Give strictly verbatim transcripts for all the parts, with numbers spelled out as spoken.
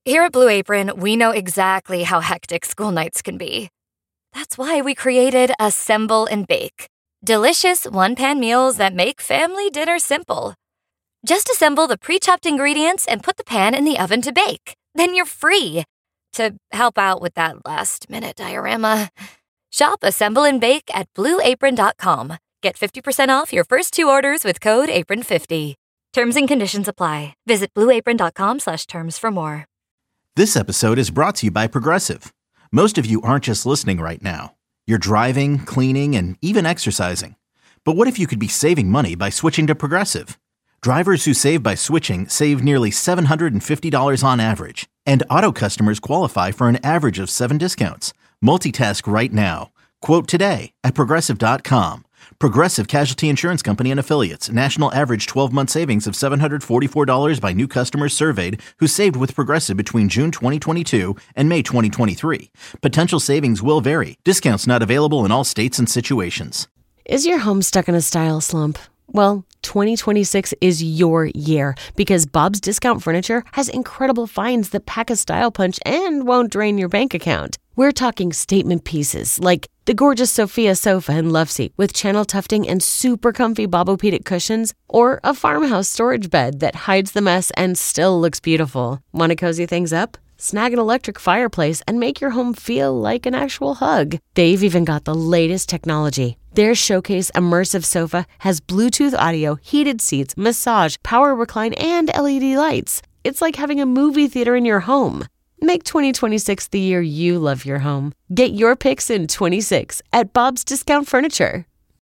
Here at Blue Apron, we know exactly how hectic school nights can be. That's why we created Assemble and Bake. Delicious one-pan meals that make family dinner simple. Just assemble the pre-chopped ingredients and put the pan in the oven to bake. Then you're free to help out with that last-minute diorama. Shop Assemble and Bake at blue apron dot com. Get fifty percent off your first two orders with code apron fifty. Terms and conditions apply. Visit blue apron dot com slash terms for more. This episode is brought to you by Progressive. Most of you aren't just listening right now. You're driving, cleaning, and even exercising. But what if you could be saving money by switching to Progressive? Drivers who save by switching save nearly seven hundred fifty dollars on average. And auto customers qualify for an average of seven discounts. Multitask right now. Quote today at progressive dot com. Progressive Casualty Insurance Company and Affiliates. National average twelve-month savings of seven hundred forty-four dollars by new customers surveyed who saved with Progressive between June twenty twenty-two and May twenty twenty-three. Potential savings will vary. Discounts not available in all states and situations. Is your home stuck in a style slump? Well, twenty twenty-six is your year because Bob's Discount Furniture has incredible finds that pack a style punch and won't drain your bank account. We're talking statement pieces like the gorgeous Sophia sofa and love seat with channel tufting and super comfy Bobopedic cushions, or a farmhouse storage bed that hides the mess and still looks beautiful. Want to cozy things up? Snag an electric fireplace and make your home feel like an actual hug. They've even got the latest technology. Their Showcase Immersive Sofa has Bluetooth audio, heated seats, massage, power recline, and L E D lights. It's like having a movie theater in your home. Make twenty twenty-six the year you love your home. Get your picks in twenty-six at Bob's Discount Furniture.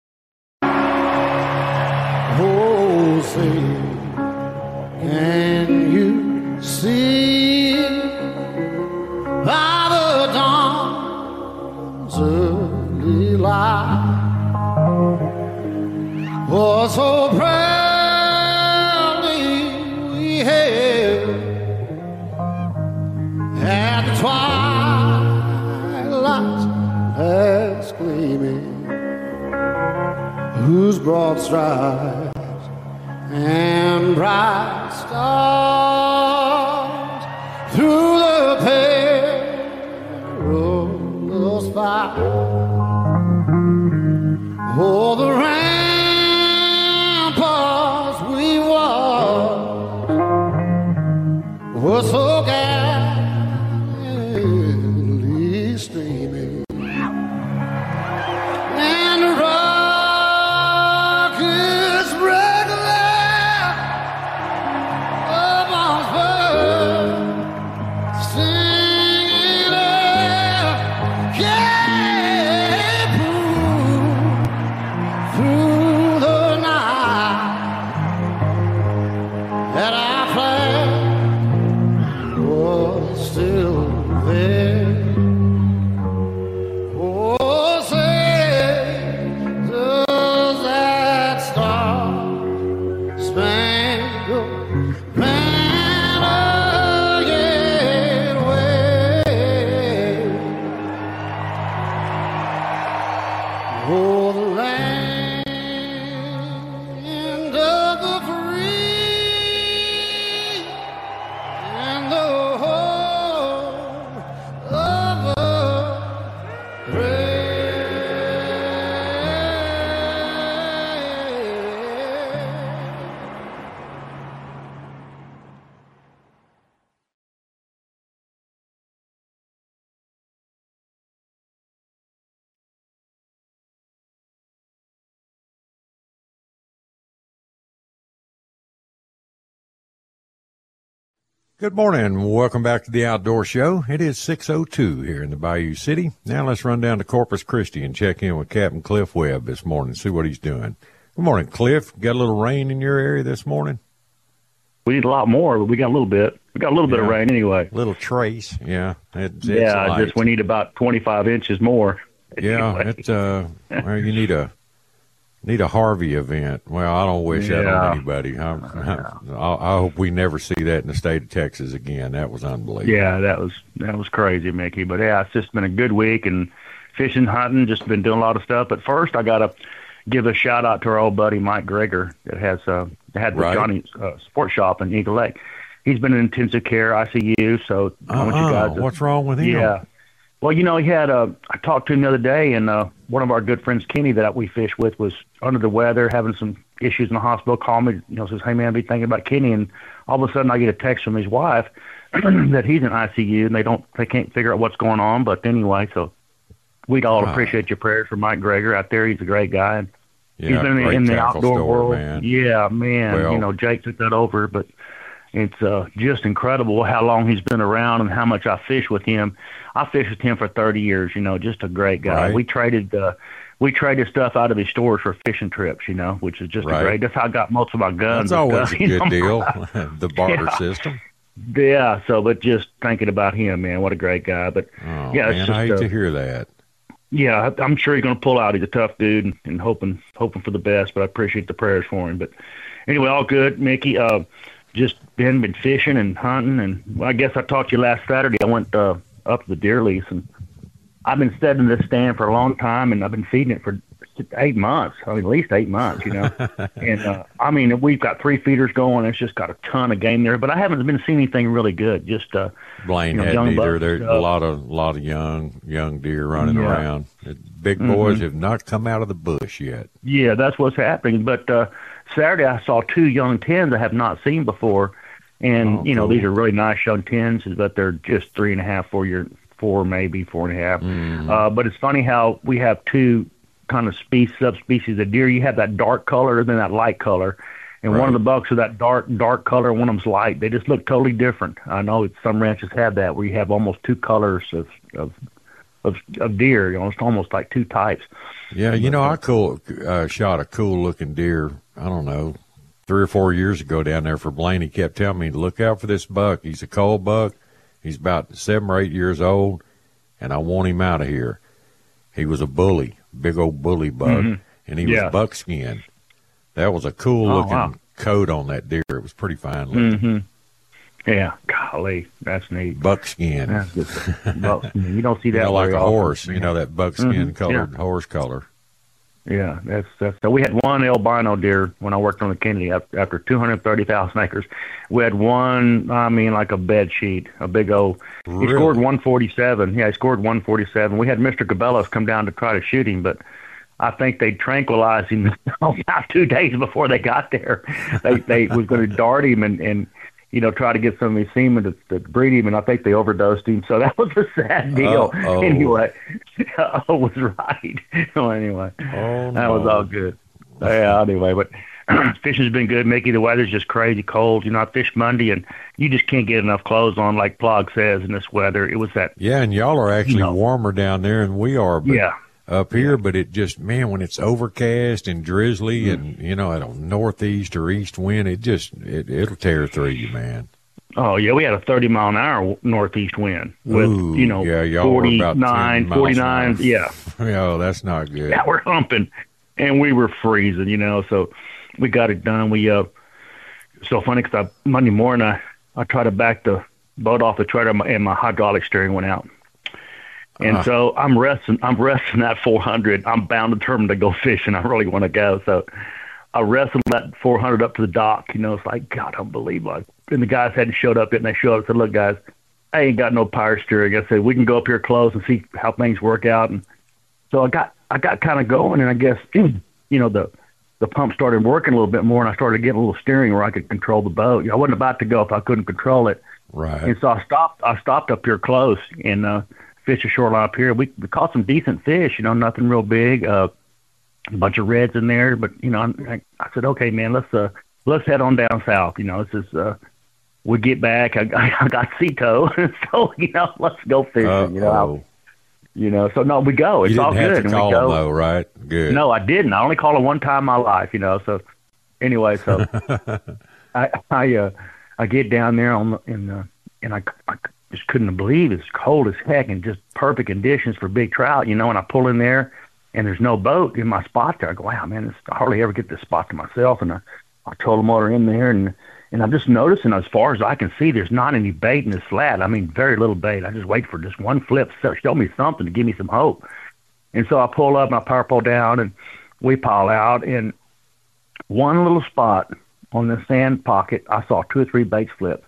Oh, say, can you see by the dawn's early light was so proudly we hailed at the twilight's last gleaming, whose broad stripes and bright stars through the perilous fight. Oh, the ramparts we watched were so gallantly streaming, and the rockets regular upon spur, singing out, yeah, through the night that our flag was still there. Oh, say, does that star-spangled banner yet wave? Oh, the land of the free and the home of the brave. Good morning. Welcome back to the Outdoor Show. It is six oh two here in the Bayou City. Now let's run down to Corpus Christi and check in with Captain Cliff Webb this morning, see what he's doing. Good morning, Cliff. Got a little rain in your area this morning? We need a lot more, but we got a little bit. We got a little yeah. bit of rain anyway. Little trace, yeah. It's, yeah, it's just we need about twenty-five inches more. Yeah, anyway. it's uh, well, you need a need a Harvey event. Well, I don't wish yeah. that on anybody. I, I, I hope we never see that in the state of Texas again. That was unbelievable. Yeah, that was that was crazy, Mickey. But yeah, it's just been a good week and fishing, hunting. Just been doing a lot of stuff. But first, I gotta give a shout out to our old buddy Mike Greger that has uh had the right. Johnny uh, Sports Shop in Eagle Lake. he's been in intensive care, I C U. So I want you Uh-uh. guys. To, What's wrong with him? Yeah. Well, you know, he had a. I talked to him the other day, and uh, one of our good friends, Kenny, that we fish with, was under the weather, having some issues in the hospital. Called me, you know, says, "Hey man, be thinking about Kenny." And all of a sudden, I get a text from his wife that he's in I C U, and they don't, they can't figure out what's going on. But anyway, so we'd all Wow. appreciate your prayers for Mike Greger out there. He's a great guy. And Yeah, he's been in, great in the tackle outdoor store, world. man. Yeah, man. Well- you know, Jake took that over, but it's uh, just incredible how long he's been around and how much I fish with him. I fished with him for thirty years. You know, just a great guy. Right. We traded uh, we traded stuff out of his stores for fishing trips. You know, which is just Right. a great. That's how I got most of my guns. That's and always stuff, a you good know. deal, the barter Yeah. system. Yeah. So, but just thinking about him, man, what a great guy. But Oh, yeah, it's man, just I hate uh, to hear that. yeah, I'm sure he's going to pull out. He's a tough dude, and, and hoping hoping for the best. But I appreciate the prayers for him. But anyway, all good, Mickey. Uh, just been been fishing and hunting, and well, I guess I talked to you last Saturday. I went uh, up to the deer lease, and I've been setting this stand for a long time, and I've been feeding it for eight months. I mean, at least eight months, you know. and uh, I mean, we've got three feeders going. It's just got a ton of game there, but I haven't been seeing anything really good. Just uh, Blaine you know, had young neither. bucks, There's uh, a lot of lot of young young deer running Yeah. around. The big boys Mhm. have not come out of the bush yet. Yeah, that's what's happening. But uh, Saturday I saw two young tens I have not seen before, and Oh, you know cool. these are really nice young tens, but they're just three and a half, four year, four maybe four and a half. Mm. Uh, but it's funny how we have two kind of species subspecies of deer. You have that dark color and then that light color, and one Right. of the bucks are that dark dark color, one of them's light. They just look totally different. I know it's, some ranches have that where you have almost two colors of of of, of deer. You know, it's almost like two types. Yeah, you know, I cool uh, shot a cool looking deer. I don't know, three or four years ago down there for Blaine. He kept telling me to look out for this buck. He's a cold buck. He's about seven or eight years old, and I want him out of here. He was a bully, big old bully buck, Mhm. and he was Yeah. buckskin. That was a cool Oh, looking wow. coat on that deer. It was pretty fine looking. Mm-hmm. Yeah, golly, that's neat. Buckskin. That's good. Well, you don't see that You know, like very a often. horse, you know, that buckskin Mhm, colored horse color. Yeah, that's that's. So we had one albino deer when I worked on the Kennedy af- after two hundred thirty thousand acres. We had one, I mean, like a bed sheet, a big old. He Really? scored one forty-seven. Yeah, he scored one forty-seven. We had Mister Cabellos come down to try to shoot him, but I think they tranquilized him about two days before they got there. They they was going to dart him and and you know try to get some of his semen to, to breed him, and I think they overdosed him. So that was a sad deal. Uh-oh. Anyway, I was right. So anyway, Oh, that was no. all good. Yeah. Anyway, but fishing's been good, Mickey. The weather's just crazy cold. You know, I fished Monday, and you just can't get enough clothes on, like Plog says, in this weather. It was that. Yeah, and y'all are actually No. warmer down there than we are. But Yeah. up here, but it just, man, when it's overcast and drizzly Mm. and, you know, at a northeast or east wind, it just, it, it'll tear through you, man. Oh, yeah, we had a thirty mile an hour northeast wind with, Ooh, you know, yeah, y'all were about ten forty-nine, miles an forty-nine. hour. Yeah. Oh, that's not good. Yeah, we're humping. And we were freezing, you know, so we got it done. We, uh, so funny because Monday morning I, I tried to back the boat off the trailer and my, and my hydraulic steering went out. And Uh-huh. so I'm resting, I'm resting that four hundred. I'm bound determined to go fishing. I really want to go. So I wrestled that four hundred up to the dock. You know, it's like, God, unbelievable. And the guys hadn't showed up yet, and they showed up and said, look, guys, I ain't got no power steering. I said, we can go up here close and see how things work out. And so I got, I got kind of going, and I guess, you know, the, the pump started working a little bit more, and I started getting a little steering where I could control the boat. You know, I wasn't about to go if I couldn't control it. Right. And so I stopped, I stopped up here close and, uh, fished a shoreline up here. We, we caught some decent fish, you know, nothing real big, uh, a bunch of reds in there, but you know, I, I said, okay, man, let's, uh, let's head on down south. You know, this is, uh, we get back. I, I, I got sea tow. So, you know, let's go fishing, you know, I, Uh-oh. you know, so no, we go, it's You all didn't have good. to And call we go. them, though, right? Good. No, I didn't. I only called her one time in my life, you know. So anyway, so I I uh I get down there on the, in the and I, I just couldn't believe it's cold as heck and just perfect conditions for big trout, you know. And I pull in there and there's no boat in my spot there. I go, wow, man, this, I hardly ever get this spot to myself. And I I told them what are in there and. And I'm just noticing, as far as I can see, there's not any bait in this flat. I mean, very little bait. I just wait for just one flip, so show me something to give me some hope. And so I pull up and I power pull down, and we pile out. And one little spot on the sand pocket, I saw two or three baits flip.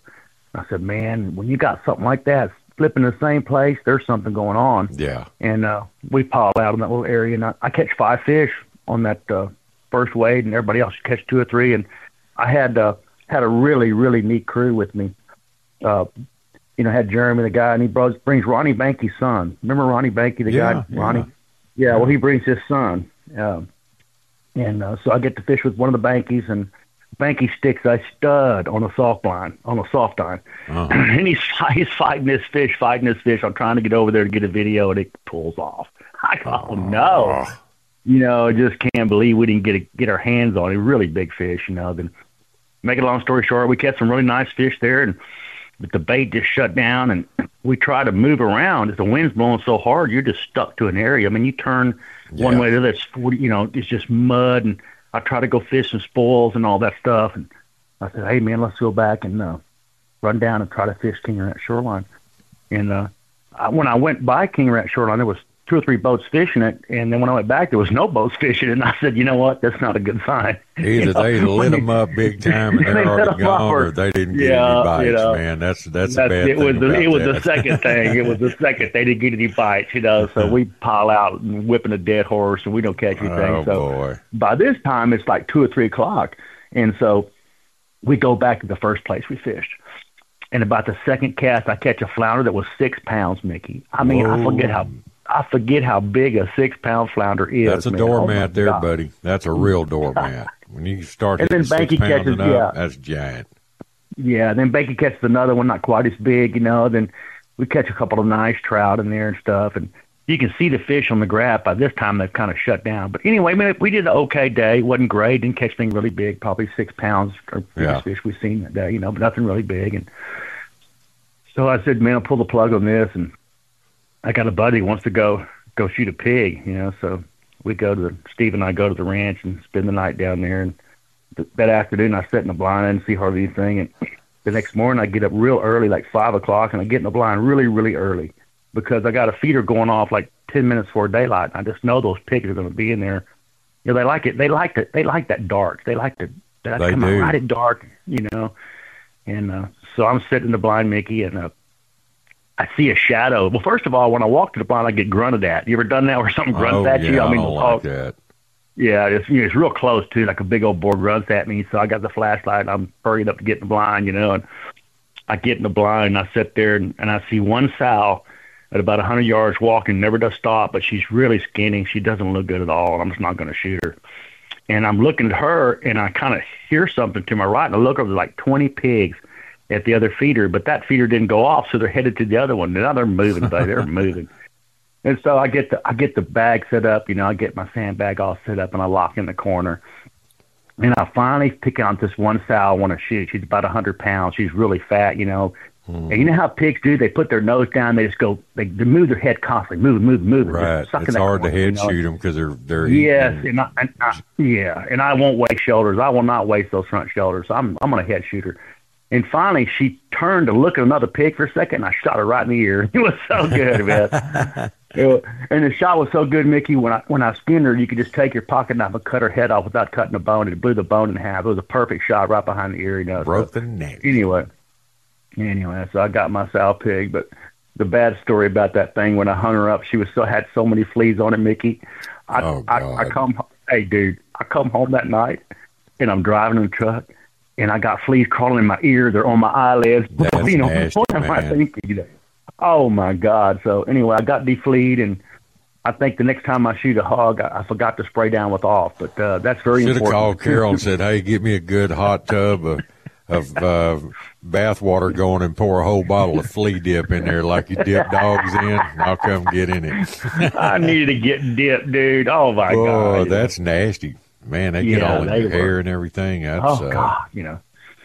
I said, man, when you got something like that flipping the same place, there's something going on. Yeah. And uh, we pile out in that little area, and I, I catch five fish on that uh, first wade, and everybody else catch two or three. And I had uh, had a really, really neat crew with me. Uh, you know, had Jeremy, the guy, and he brought, brings Ronnie Banky's son. Remember Ronnie Banky, the yeah, guy? Yeah. Ronnie? Yeah, well, he brings his son. Um, and uh, so I get to fish with one of the Bankies, and Banky sticks a stud on a soft line, on a soft line. Uh-huh. And he's, he's fighting this fish, fighting this fish. I'm trying to get over there to get a video, and it pulls off. I go, oh, no. You know, I just can't believe we didn't get a, get our hands on a really big fish, you know. Then, make it a long story short, we catch some really nice fish there, and but the bait just shut down, and we try to move around. If the wind's blowing so hard, you're just stuck to an area. I mean, you turn yeah. one way or the other, it's forty, you know, it's just mud, and I try to go fish some spoils and all that stuff. And I said, hey, man, let's go back and uh, run down and try to fish King Rat Shoreline. And uh, I, when I went by King Rat Shoreline, there was two or three boats fishing it, and then when I went back, there was no boats fishing it, and I said, you know what, that's not a good sign. Either you know? they lit them up big time and they're They lit already 'em gone, up, or- or they didn't get Yeah, any bites, you know. man. That's that's, That's a bad it thing was the, about it was that. the second thing. It was the second they didn't get any bites, you know. So we pile out and whipping a dead horse, and we don't catch anything. Oh, so boy. by this time, it's like two or three o'clock, and so we go back to the first place we fished. And about the second cast, I catch a flounder that was six pounds, Mickey. I mean, Whoa. I forget how I forget how big a six pound flounder is. That's a man. Oh, my doormat there, God. buddy. That's a real doormat. When you start And hitting then six Banky pounds catches- and up, yeah. that's giant. Yeah, then Banky catches another one, not quite as big, you know. Then we catch a couple of nice trout in there and stuff, and you can see the fish on the graph. By this time, they've kind of shut down. But anyway, I mean, we did an okay day. wasn't great. Didn't catch anything really big. Probably six pounds or biggest Yeah. fish we've seen that day, you know, but nothing really big. And so I said, man, I'll pull the plug on this. And I got a buddy who wants to go go shoot a pig, you know. So we go to the Steve and I go to the ranch and spend the night down there. And th- that afternoon, I sat in the blind. I didn't see hardly anything. And the next morning, I get up real early, like five o'clock, and I get in the blind really, really early because I got a feeder going off like ten minutes before daylight. And I just know those pigs are going to be in there. You know, they like it. They like it. They like that dark. They like to that They come do. out right at dark, you know. And uh, so I'm sitting in the blind, Mickey, and uh, I see a shadow. Well, first of all, when I walk to the blind, I get grunted at. You ever done that where something grunts oh, at yeah, you? I, mean, don't oh, like that. yeah, it's, you know, it's real close too. Like a big old board grunts at me. So I got the flashlight. And I'm hurrying up to get in the blind, you know. And I get in the blind, and I sit there, and, and I see one sow at about one hundred yards walking, never does stop, but she's really skinny. She doesn't look good at all, and I'm just not going to shoot her. And I'm looking at her, and I kind of hear something to my right, and I look over, like twenty pigs at the other feeder, but that feeder didn't go off, so they're headed to the other one. Now they're moving, buddy. They're moving. And so I get the I get the bag set up, you know, I get my sandbag all set up, and I lock in the corner. And I finally pick out this one sow I want to shoot. She's about one hundred pounds. She's really fat, you know. Hmm. And you know how pigs do? They put their nose down. They just go, they, they move their head constantly, move, move, move. Right. It's hard to head shoot them because they're they're Yes, eating. and I, and I, yeah, and I won't waste shoulders. I will not waste those front shoulders. I'm I'm gonna head shoot her. And finally, she turned to look at another pig for a second, and I shot her right in the ear. It was so good, man. It was, and the shot was so good, Mickey. When I when I skinned her, you could just take your pocket knife and cut her head off without cutting the bone. It blew the bone in half. It was a perfect shot right behind the ear. You know, Broke so, the neck. Anyway, anyway, so I got my sow pig. But the bad story about that thing, when I hung her up, she was so had so many fleas on it, Mickey. I, Oh, I, God. I come, hey, dude, I come home that night, and I'm driving in the truck, and I got fleas crawling in my ear. They're on my eyelids. That's you know, nasty, what am I man. thinking? You know? Oh my God! So anyway, I got defleed, and I think the next time I shoot a hog, I, I forgot to spray down with off. But uh, that's very Should have important. called Carol and said, "Hey, get me a good hot tub of, of uh, bath water going and pour a whole bottle of flea dip in there like you dip dogs in. I'll come get in it." I needed to get dipped, dude. Oh my Oh, God! that's nasty, man. They get Yeah, all in they your were. hair and everything. That's, Oh uh, God! You know.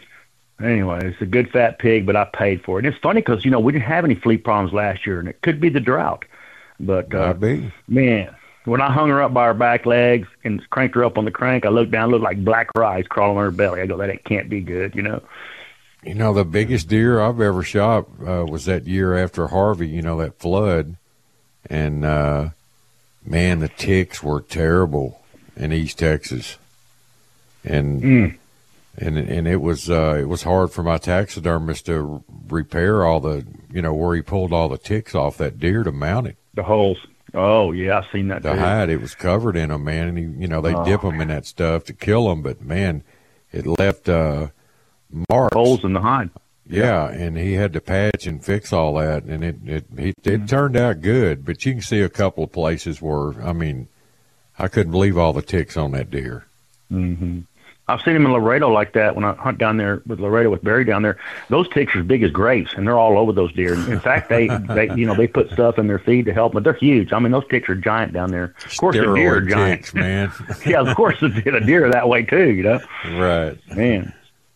Anyway, it's a good fat pig, but I paid for it. And it's funny because you know we didn't have any flea problems last year, and it could be the drought. But uh, Might be. man, when I hung her up by her back legs and cranked her up on the crank, I looked down, looked like black rice crawling on her belly. I go, that can't be good, you know. You know, the biggest deer I've ever shot uh, was that year after Harvey, you know, that flood. And, uh, man, the ticks were terrible in East Texas. And Mm. And and it was uh, it was hard for my taxidermist to repair all the, you know, where he pulled all the ticks off that deer to mount it. The holes. Oh, yeah, I've seen that The too. hide, it was covered in them, man. And, he, you know, they Oh. dip them in that stuff to kill them. But, man, it left uh, marks. Holes in the hide. Yeah, and he had to patch and fix all that. And it, it, it, it turned out good. But you can see a couple of places where, I mean, I couldn't believe all the ticks on that deer. Mm-hmm. I've seen them in Laredo like that when I hunt down there with Laredo with Barry down there. Those ticks are as big as grapes, and they're all over those deer. In fact, they, they you know, they put stuff in their feed to help, but they're huge. I mean, those ticks are giant down there. Of course, the deer are Steroid giant. ticks, man. Yeah, of course, the, the deer are that way too, you know. Right. Man.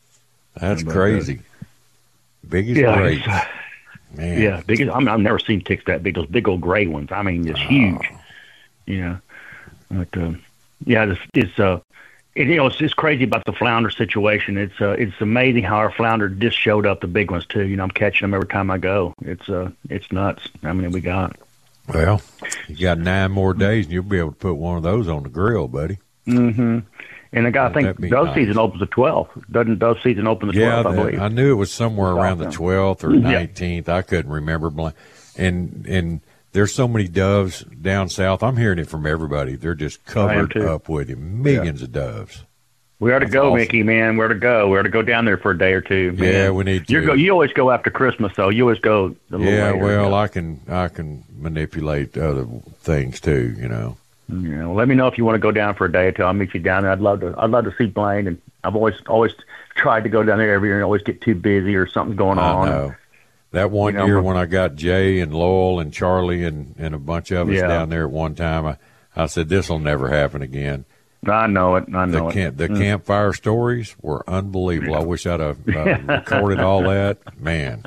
That's But, uh, crazy. Big as Yeah, grapes. it's, uh, Man. Yeah, big as, I mean, I've never seen ticks that big, those big old gray ones. I mean, just huge. You know. But, uh, yeah, it's, it's uh, it, you know, it's, it's crazy about the flounder situation. It's uh, it's amazing how our flounder just showed up, the big ones too. You know, I'm catching them every time I go. It's uh, it's nuts. How many we got? Well, you got nine more days, and you'll be able to put one of those on the grill, buddy. Mm-hmm. And I got, I think That'd be dove nice. season opens the twelfth. Doesn't dove season open the Yeah, twelfth? I that- believe. I knew it was somewhere around the Awesome. twelfth or Yeah. nineteenth. I couldn't remember. bl- And and there's so many doves down south. I'm hearing it from everybody. They're just covered too. up with it. Millions of doves. We ought to That's go, awesome. Mickey, man. Where to go? Where to go down there for a day or two? Man. Yeah, we need You to. go. You always go after Christmas, though. You always go. A little Yeah, later, well, you know. I can I can manipulate other things too. You know. Yeah, well, let me know if you want to go down for a day or two. I'll meet you down there. I'd love to. I'd love to see Blaine, and I've always always tried to go down there every year and always get too busy or something going I on. know. That one You know, year but- when I got Jay and Lowell and Charlie and, and a bunch of us Yeah. down there at one time, I, I said, this will never happen again. I know it. I The, know camp, it. the Mm. campfire stories were unbelievable. I wish I'd have uh, recorded all that. Man,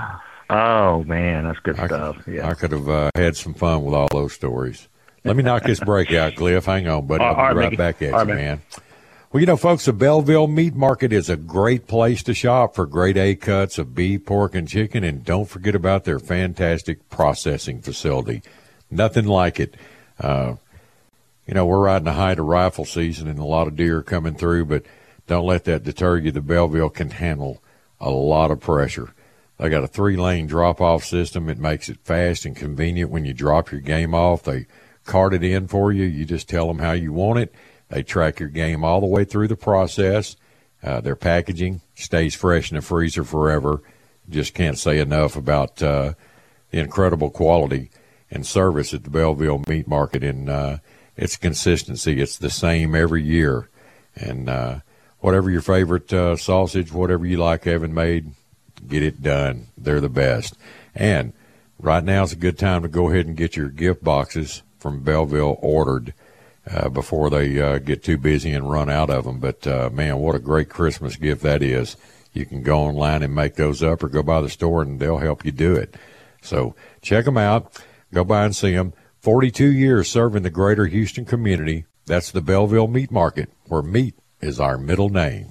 Oh man, that's good I, stuff. Yeah. I could have uh, had some fun with all those stories. Let me knock this break out, Cliff. Hang on, buddy. I'll All right, be right Mickey. back at All right, you, man. man. Well, you know, folks, the Belleville Meat Market is a great place to shop for grade A cuts of beef, pork, and chicken. And don't forget about their fantastic processing facility. Nothing like it. Uh, you know, we're riding the height of rifle season and a lot of deer are coming through, but don't let that deter you. The Belleville can handle a lot of pressure. They got a three-lane drop-off system. It makes it fast and convenient when you drop your game off. They cart it in for you. You just tell them how you want it. They track your game all the way through the process. Uh, their packaging stays fresh in the freezer forever. Just can't say enough about uh, the incredible quality and service at the Belleville Meat Market. And uh, its consistency, it's the same every year. And uh, whatever your favorite uh, sausage, whatever you like having made, get it done. They're the best. And right now is a good time to go ahead and get your gift boxes from Belleville ordered uh, before they uh, get too busy and run out of them. But, uh, man, what a great Christmas gift that is. You can go online and make those up or go by the store, and they'll help you do it. So check them out. Go by and see them. forty-two years serving the greater Houston community. That's the Belleville Meat Market, where meat is our middle name.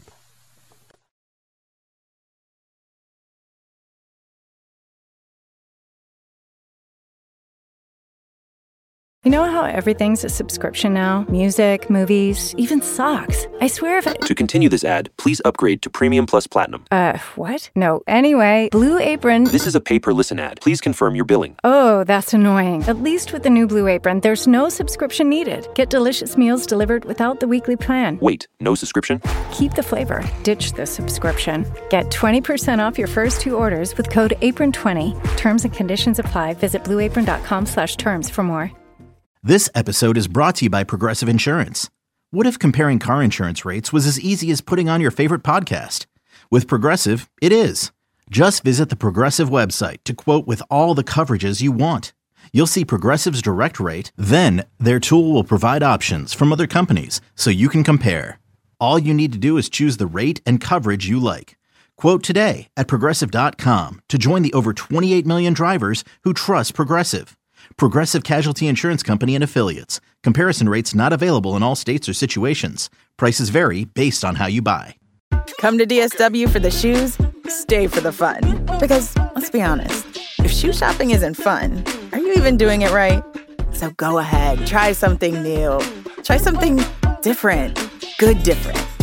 You know how everything's a subscription now? Music, movies, even socks. I swear if I... To continue this ad, please upgrade to Premium Plus Platinum. Uh, what? No, anyway, Blue Apron... This is a pay-per-listen ad. Please confirm your billing. Oh, that's annoying. At least with the new Blue Apron, there's no subscription needed. Get delicious meals delivered without the weekly plan. Wait, no subscription? Keep the flavor. Ditch the subscription. Get twenty percent off your first two orders with code apron twenty. Terms and conditions apply. Visit blueapron.com slash terms for more. This episode is brought to you by Progressive Insurance. What if comparing car insurance rates was as easy as putting on your favorite podcast? With Progressive, it is. Just visit the Progressive website to quote with all the coverages you want. You'll see Progressive's direct rate, then their tool will provide options from other companies so you can compare. All you need to do is choose the rate and coverage you like. Quote today at Progressive dot com to join the over twenty-eight million drivers who trust Progressive. Progressive Casualty Insurance Company and Affiliates. Comparison rates not available in all states or situations. Prices vary based on how you buy. Come to D S W for the shoes, stay for the fun. Because, let's be honest, if shoe shopping isn't fun, are you even doing it right? So go ahead, try something new. Try something different. Good different.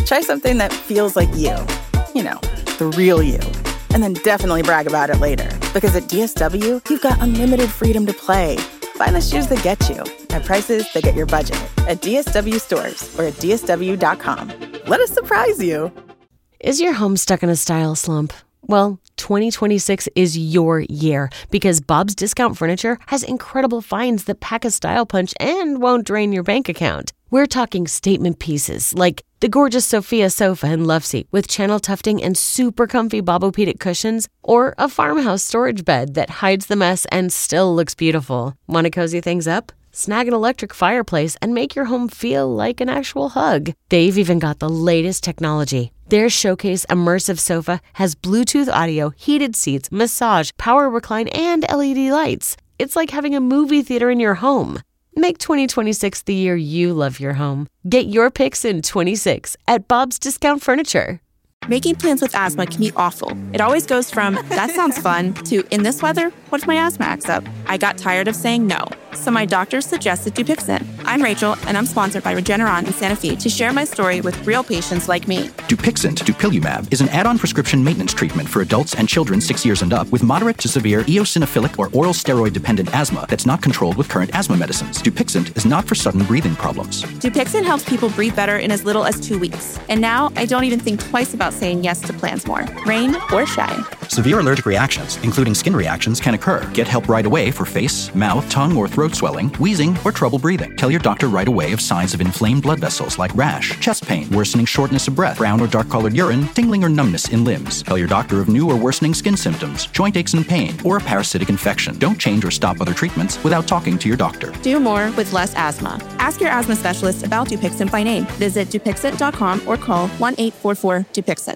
Try something that feels like you. You know, the real you. And then definitely brag about it later. Because at D S W, you've got unlimited freedom to play. Find the shoes that get you at prices that get your budget at D S W stores or at D S W dot com. Let us surprise you. Is your home stuck in a style slump? Well, twenty twenty-six is your year because Bob's Discount Furniture has incredible finds that pack a style punch and won't drain your bank account. We're talking statement pieces like the gorgeous Sophia sofa and love seat with channel tufting and super comfy Bobopedic cushions, or a farmhouse storage bed that hides the mess and still looks beautiful. Want to cozy things up? Snag an electric fireplace and make your home feel like an actual hug. They've even got the latest technology. Their Showcase immersive sofa has Bluetooth audio, heated seats, massage, power recline, and L E D lights. It's like having a movie theater in your home. Make twenty twenty-six the year you love your home. Get your picks in twenty-six at Bob's Discount Furniture. Making plans with asthma can be awful. It always goes from, that sounds fun, to, in this weather, what if my asthma acts up? I got tired of saying no, so my doctor suggested Dupixent. I'm Rachel, and I'm sponsored by Regeneron and Sanofi to share my story with real patients like me. Dupixent, dupilumab, is an add-on prescription maintenance treatment for adults and children six years and up with moderate to severe eosinophilic or oral steroid-dependent asthma that's not controlled with current asthma medicines. Dupixent is not for sudden breathing problems. Dupixent helps people breathe better in as little as two weeks. And now, I don't even think twice about saying yes to plans more, rain or shine. Severe allergic reactions, including skin reactions, can occur. Get help right away for face, mouth, tongue, or throat swelling, wheezing, or trouble breathing. Tell your doctor right away of signs of inflamed blood vessels like rash, chest pain, worsening shortness of breath, brown or dark-colored urine, tingling or numbness in limbs. Tell your doctor of new or worsening skin symptoms, joint aches and pain, or a parasitic infection. Don't change or stop other treatments without talking to your doctor. Do more with less asthma. Ask your asthma specialist about Dupixent by name. Visit Dupixent dot com or call one eight four four Dupixent.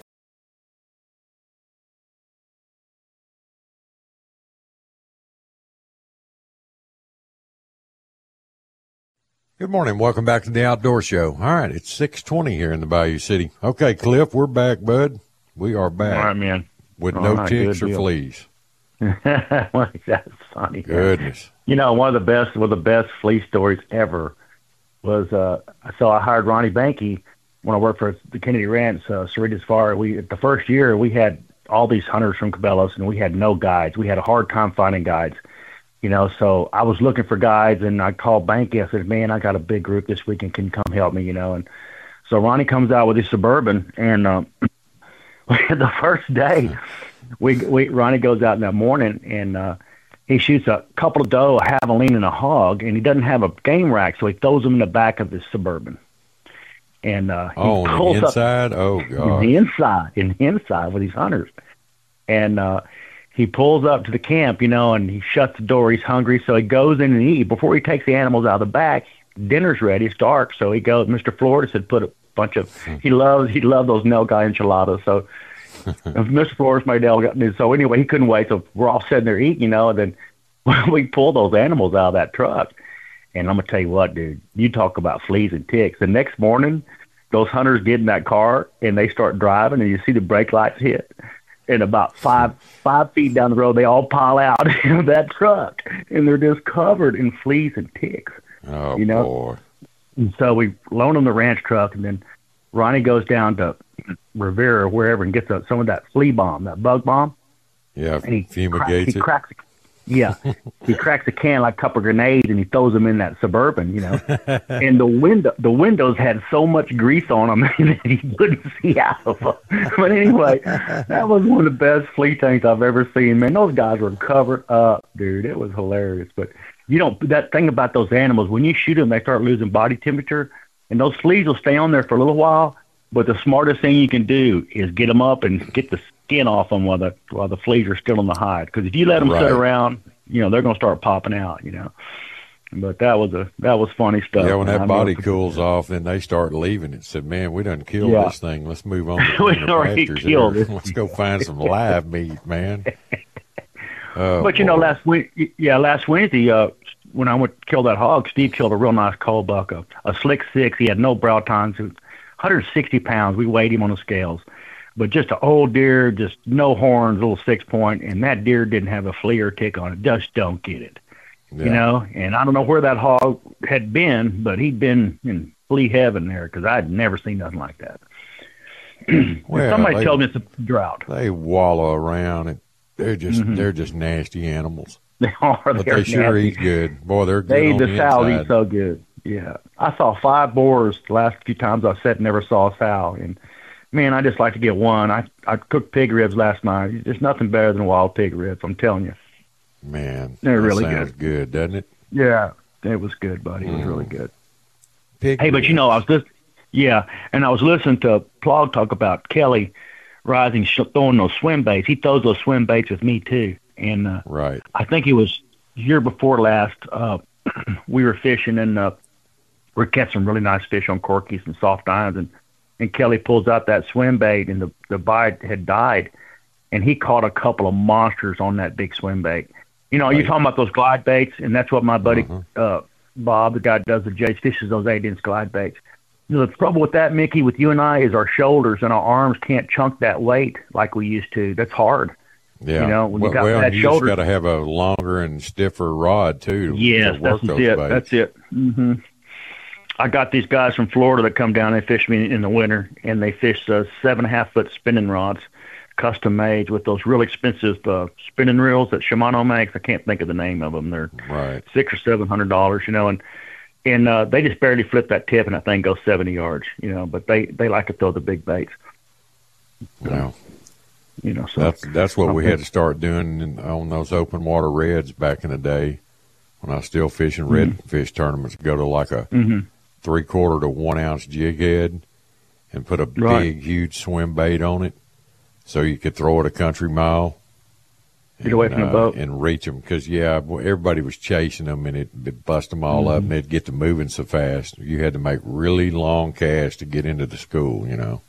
Good morning. Welcome back to the Outdoor Show. All right, it's six twenty here in the Bayou City. Okay, Cliff, we're back, bud. We are back. All right, man. With All no right, ticks good or deal. fleas. Well, that's funny. Goodness. You know, one of the best, one of the best flea stories ever was, uh, so I hired Ronnie Banky when I worked for the Kennedy Ranch, uh, Cerritos Far. We, the first year, we had all these hunters from Cabela's, and we had no guides. We had a hard time finding guides. You know, so I was looking for guides, and I called Banky. I said, man, I got a big group this weekend. Can you come help me, you know? And so Ronnie comes out with his Suburban, and um, the first day, we, we Ronnie goes out in the morning, and uh, he shoots a couple of doe, a javelina, and a hog, and he doesn't have a game rack, so he throws them in the back of his Suburban. And uh, he Oh, on pulls the up- inside? Oh, in God. the inside, in the inside with these hunters. And uh, he pulls up to the camp, you know, and he shuts the door. He's hungry, so he goes in and eats. Before he takes the animals out of the back, dinner's ready. It's dark, so he goes. Mister Florida said, put a bunch of. He loves he loved those Nelgai enchiladas. So Mister Flores made Nelgai. So anyway, he couldn't wait. So we're all sitting there eating, you know, and then we pull those animals out of that truck. And I'm gonna tell you what, dude. You talk about fleas and ticks. The next morning, those hunters get in that car and they start driving, and you see the brake lights hit. And about five five feet down the road, they all pile out of that truck, and they're just covered in fleas and ticks. Oh, you know? boy. And so we loan them the ranch truck, and then Ronnie goes down to Rivera or wherever and gets a, some of that flea bomb, that bug bomb. Yeah, And he, crack, fumigates he it. cracks a Yeah, he cracks a can like a couple of grenades, and he throws them in that Suburban, you know. And the window, the windows had so much grease on them that he couldn't see out of them. But anyway, that was one of the best flea tanks I've ever seen. Man, those guys were covered up, dude. It was hilarious. But you know that thing about those animals, when you shoot them, they start losing body temperature, and those fleas will stay on there for a little while. But the smartest thing you can do is get them up and get the skin off them while the while the fleas are still in the hide. Because if you let them Right. sit around, you know they're going to start popping out. You know, but that was a that was funny stuff. Yeah, when man. that I body mean, cools off, then they start leaving. It said, man, we done killed Yeah. this thing. Let's move on to We greener already pastures killed here. it. Let's go find some live meat, man. Oh, But you know, boy. last week, yeah, last Wednesday, uh, when I went to kill that hog, Steve killed a real nice cold buck, a, a slick six. He had no brow tines. It was one hundred sixty pounds. We weighed him on the scales, but just an old deer, just no horns, little six point, and that deer didn't have a flea or tick on it. Just don't get it, Yeah. you know. And I don't know where that hog had been, but he'd been in flea heaven there because I'd never seen nothing like that. Well, somebody they, told me it's a drought. They wallow around and they're just Mhm. they're just nasty animals. They are. But They're they sure nasty. eat good. Boy, they're good They on the the sow inside. eat so good. Yeah, I saw five boars the last few times I sat and never saw a sow. And man, I just like to get one. I I cooked pig ribs last night. There's nothing better than wild pig ribs. I'm telling you. Man, They're that really sounds good. good, doesn't it? Yeah, it was good, buddy. It was really good. Pig Hey, but you know, I was just yeah, and I was listening to Plog talk about Kelly Rising sh- throwing those swim baits. He throws those swim baits with me too, and uh, right. I think it was year before last. Uh, we were fishing and uh, we're catching some really nice fish on corkies and soft irons, and and Kelly pulls out that swim bait, and the the bite had died, and he caught a couple of monsters on that big swim bait. You know, Right. you're talking about those glide baits, and that's what my buddy Uh-huh. uh, Bob, the guy that does the Jays, fishes those eight inch glide baits. You know, the trouble with that, Mickey, with you and I, is our shoulders and our arms can't chunk that weight like we used to. That's hard. Yeah. You know, when you well, got well, bad you shoulders- just got to have a longer and stiffer rod too. To, Yes, to work that's those it. baits. That's it. hmm I got these guys from Florida that come down. They fish me in the winter, and they fish uh, seven and a half foot spinning rods, custom made with those real expensive uh, spinning reels that Shimano makes. I can't think of the name of them. They're Right. six or seven hundred dollars, you know, and and uh, they just barely flip that tip, and that thing goes seventy yards, you know. But they they like to throw the big baits, Yeah. you know. So That's that's what we Okay. had to start doing in, on those open water reds back in the day when I was still fishing Mm-hmm. redfish tournaments. Go to like a hmm three quarter to one ounce jig head and put a Right. big huge swim bait on it, so you could throw it a country mile. Get away from the uh, boat. and reach them, because yeah, well, everybody was chasing them and it would bust them all up, and they'd get to moving so fast. You had to make really long casts to get into the school, you know.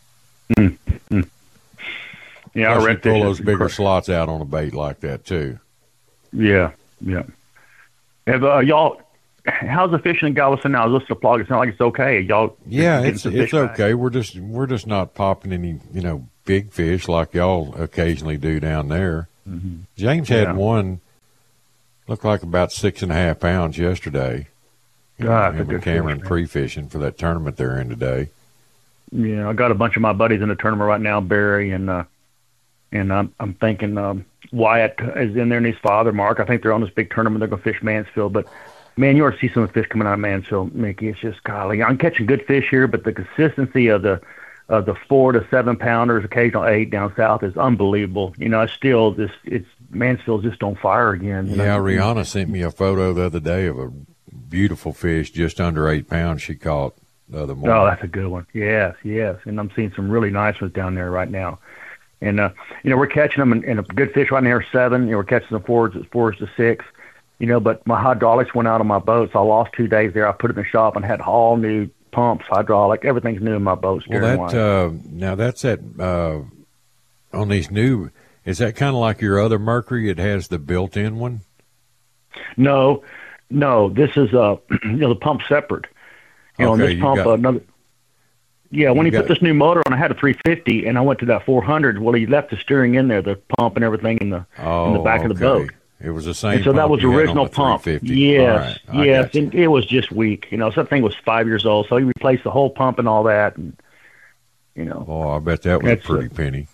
yeah, Plus I you redfish pull is those bigger incredible. slots out on a bait like that too. Yeah, yeah. Have uh, y'all? How's the fishing in Galveston now? I was listening to Plug. It's not like it's okay. Y'all? Yeah, getting it's some it's fish back? okay. We're just we're just not popping any you know big fish like y'all occasionally do down there. Mm-hmm. James had Yeah. one looked like about six and a half pounds yesterday. You know, God, that's a him and good Cameron fish, man. pre-fishing for that tournament they're in today. Yeah, I got a bunch of my buddies in the tournament right now, Barry, and uh, and I'm I'm thinking um, Wyatt is in there and his father, Mark. I think they're on this big tournament. They're going to fish Mansfield, but man, you ought to see some of the fish coming out of Mansfield, Mickey. It's just golly, I'm catching good fish here, but the consistency of the of the four to seven pounders, occasional eight down south is unbelievable. You know, it's still this. It's Mansfield's just on fire again. You Yeah, know? Rihanna sent me a photo the other day of a beautiful fish just under eight pounds she caught the other morning. Oh, that's a good one. Yes, yes. And I'm seeing some really nice ones down there right now. And, uh, you know, we're catching them, and, and a good fish right now are seven. You know, we're catching some fours, fours to six. You know, but my hydraulics went out on my boat, so I lost two days there. I put it in the shop and had all new pumps, hydraulic, everything's new in my boat. Well, steering that wise. uh, now that's that uh, on these new. Is that kind of like your other Mercury? It has the built-in one. No, no, this is uh, you know, the pump's separate. You know, and Okay, this you pump, got- uh, another. Yeah, when you he got- put this new motor on, I had a three fifty, and I went to that four hundred. Well, he left the steering in there, the pump and everything in the Oh, in the back of the okay. boat. It was the same. And so that pump was the you had on original the pump. three fifty. Yes, All right, I yes, got you. and it was just weak. You know, so that thing was five years old, so he replaced the whole pump and all that, and you know. Oh, I bet that was a That's pretty it. penny.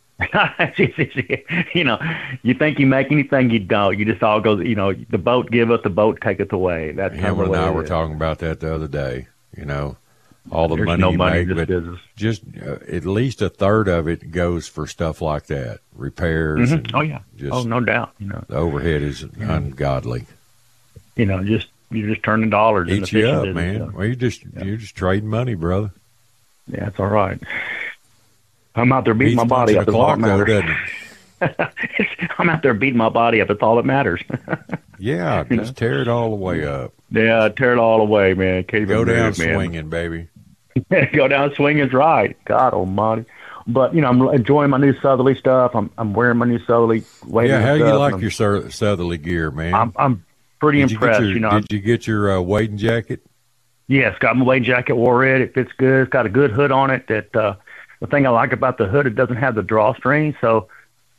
You know, you think you make anything, you don't. You just all go, you know, the boat giveth, the boat taketh away. That's kind of Him the and way I it were is. talking about that the other day. You know, all the There's money no you money make, in this but business. just uh, at least a third of it goes for stuff like that, repairs. Mhm. And Oh yeah. just Oh, no doubt. You know, the overhead is ungodly. you know, just you're just turning dollars in the Eats you fishing up, business. man. so. Well, you just you're just trading money, brother. Yeah, it's all right. I'm out there beating Beats my body punching up. the That's all that clock, though, matters. doesn't it? I'm out there beating my body up. That's all that matters. Yeah, You just tear it all the way up. Yeah, tear it all away, man. Can't even Go down move, man. swinging, baby. Go down swinging's right. God almighty. But, you know, I'm enjoying my new southerly stuff. I'm I'm wearing my new southerly wading Yeah, how stuff. you like I'm, your sur- southerly gear, man? I'm, I'm pretty did impressed. You, get your, you know, did you get your uh, wading jacket? Yes, got my wading jacket, wore it. It fits good. It's got a good hood on it. That uh, the thing I like about the hood, it doesn't have the drawstring, so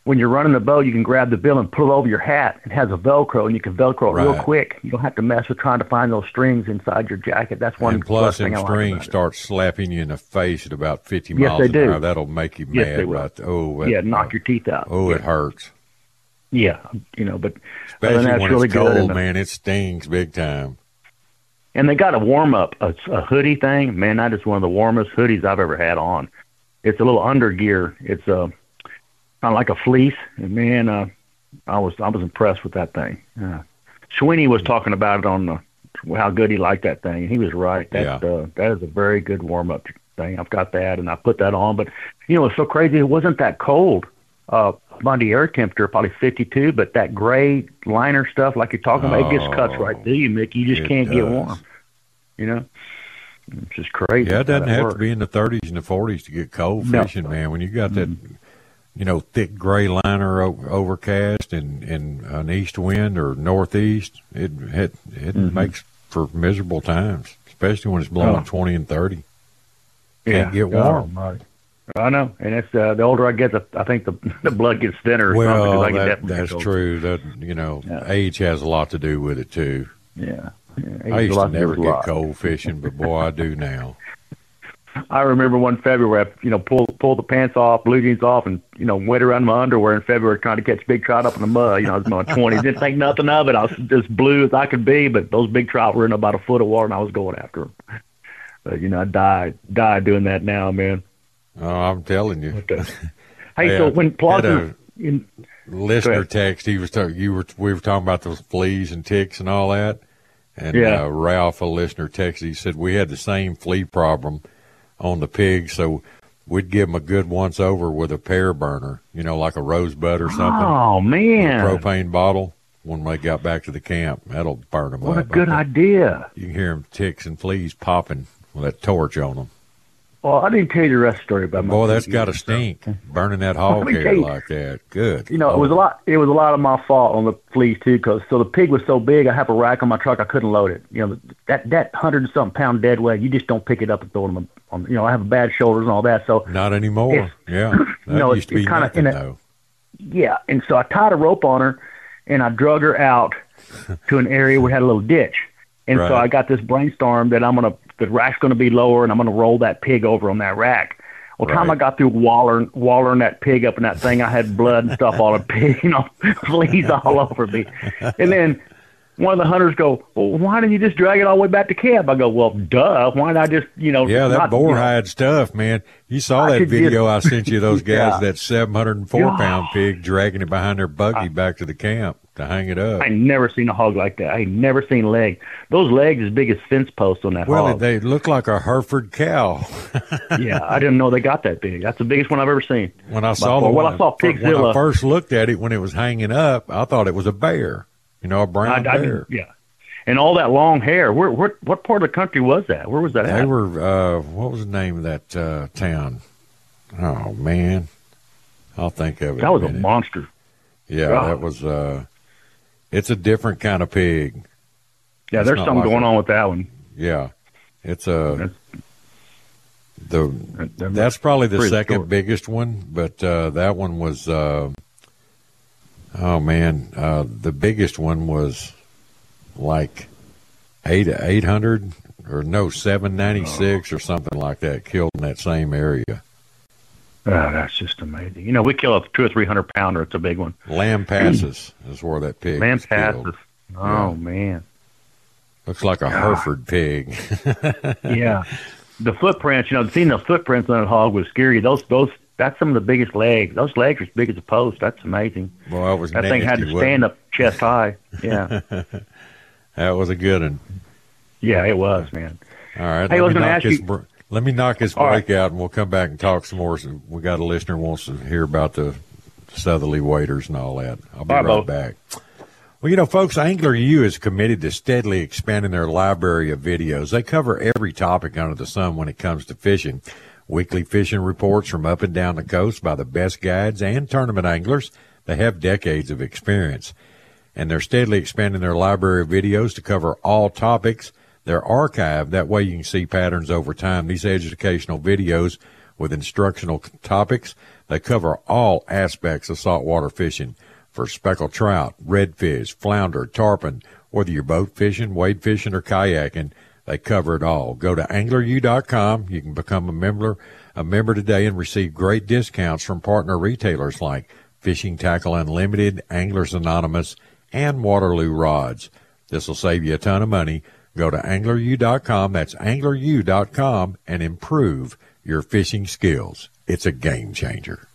when you're running the boat, you can grab the bill and pull it over your hat. It has a Velcro, and you can Velcro it Right. real quick. You don't have to mess with trying to find those strings inside your jacket. That's one And plus, plus them thing I like strings about it. start slapping you in the face at about fifty Yes, miles they an do. hour. That'll make you Yes, mad. they will. Right? Oh, that, Yeah, knock your teeth out. Oh, yeah. it hurts. Yeah, you know, but other Especially than that, when it's really it's good. cold, And, man. It stings big time. and they got a warm up, a, a hoodie thing. Man, that is one of the warmest hoodies I've ever had on. It's a little undergear. It's a kind of like a fleece. And man, uh, I was I was impressed with that thing. Uh, Sweeney was talking about it on the, how good he liked that thing, and he was right. That's Yeah. uh, that is a very good warm up thing. I've got that, and I put that on. But you know, it's so crazy. It wasn't that cold. Uh, Monday air temperature probably fifty-two, but that gray liner stuff, like you're talking about, it just cuts right through you, Mickey. You just It can't get does. warm. You know, it's just crazy. Yeah, it doesn't how that have works. to be in the thirties and the forties to get cold No. fishing, man. When you got that, you know, thick gray liner o- overcast and, and an east wind or northeast, it it, it Mhm. makes for miserable times, especially when it's blowing Oh. twenty and thirty. Yeah, Can't get God warm. almighty. I know, and it's uh, the older I get, the, I think the the blood gets thinner. Or something, 'cause Well, I can that, definitely that's get cold. true. That you know, Yeah. age has a lot to do with it too. Yeah, yeah. I used A lot to do never with a get lot. cold fishing, but boy, I do now. I remember one February, I, you know, pull pull the pants off, blue jeans off, and you know, wait around my underwear in February trying to catch big trout up in the mud. You know, I was in my twenties, didn't think nothing of it. I was as blue as I could be, but those big trout were in about a foot of water, and I was going after them. But you know, I died died doing that now, man. Oh, I'm telling you. But, uh, hey, Hey, so I when had Plausi's in, Listener Go ahead. text. He was talking. You were. We were talking about those fleas and ticks and all that. And Yeah. uh, Ralph, a listener, texted. He said we had the same flea problem on the pigs, so we'd give them a good once over with a pear burner. You know, like a rosebud or something. oh A man, propane bottle. When they got back to the camp, that'll burn them what up. a good I bet. idea. You can hear them ticks and fleas popping with that torch on them. Well, I didn't tell you the rest of the story about my Boy, that's pig got to either, so- stink. Burning that hog Let me hair tell you. like that. Good. You know, it was a lot. It was a lot of my fault on the fleas too, because so the pig was so big. I have a rack on my truck. I couldn't load it. You know, that that hundred and something pound dead weight. You just don't pick it up and throw it on. on you know, I have bad shoulders and all that. So Not anymore. It's- Yeah. That No, used it's- to be it's kinda nothing, in a- though. yeah, and so I tied a rope on her, and I drug her out to an area where we had a little ditch. And so Right. I got this brainstorm that I'm gonna the rack's gonna be lower, and I'm gonna roll that pig over on that rack. Well, time I Right. got through wallering, wallering that pig up in that thing, I had blood and stuff all the pig, you know, fleas all over me. And then one of the hunters go, well, why didn't you just drag it all the way back to camp? I go, well, duh. Why did I just, you know, Yeah, that not, boar you know, hide stuff, man. You saw I that could video just- I sent you, those guys, Yeah. that seven hundred four Yeah. pound pig dragging it behind their buggy back to the camp to hang it up. I ain't never seen a hog like that. I ain't never seen legs. Those legs as big as fence posts on that Well, hog. they look like a Hereford cow. Yeah, I didn't know they got that big. That's the biggest one I've ever seen. When I By saw the far. Well, one, I saw when I Pigzilla. first looked at it when it was hanging up, I thought it was a bear. You know, a brown I, I, bear. yeah, and all that long hair. Where, where, what part of the country was that? Where was that They at? were. Uh, what was the name of that uh, town? Oh man, I'll think of it. that in was a a minute. monster. Yeah, God. that was. Uh, it's a different kind of pig. Yeah, It's there's not something like going a- on with that one. Yeah, it's a. That's- The That- that that's probably the pretty second short. biggest one, but uh, that one was. Uh, oh man, uh, the biggest one was like eight eight hundred or no seven ninety six or something like that. Killed in that same area. Oh, that's just amazing. You know, we kill a two or three hundred pounder. It's a big one. Lamb Passes is where that pig. Lamb was killed. passes. Oh Yeah. man. Looks like a Hereford pig. Yeah, the footprints. You know, seeing the footprints on that hog was scary. Those, those, that's some of the biggest legs. Those legs are as big as a post. That's amazing. Well, that was That thing had to nasty, wasn't stand it? up chest high. Yeah, That was a good one. yeah, it was, man. All right. Hey, I let, was me gonna knock ask this you- br- let me knock this All right. break out, and we'll come back and talk some more. So we got a listener who wants to hear about the southerly waders and all that. I'll be All right, right Bo. back. Well, you know, folks, Angler U is committed to steadily expanding their library of videos. They cover every topic under the sun when it comes to fishing. Weekly fishing reports from up and down the coast by the best guides and tournament anglers. They have decades of experience. And they're steadily expanding their library of videos to cover all topics. They're archived. That way you can see patterns over time. These educational videos with instructional topics, They cover all aspects of saltwater fishing for speckled trout, redfish, flounder, tarpon. Whether you're boat fishing, wade fishing, or kayaking, they cover it all. Go to angler u dot com. You can become a member, a member today and receive great discounts from partner retailers like Fishing Tackle Unlimited, Anglers Anonymous, and Waterloo Rods. This will save you a ton of money. Go to angler u dot com. That's angler u dot com and improve your fishing skills. It's a game changer.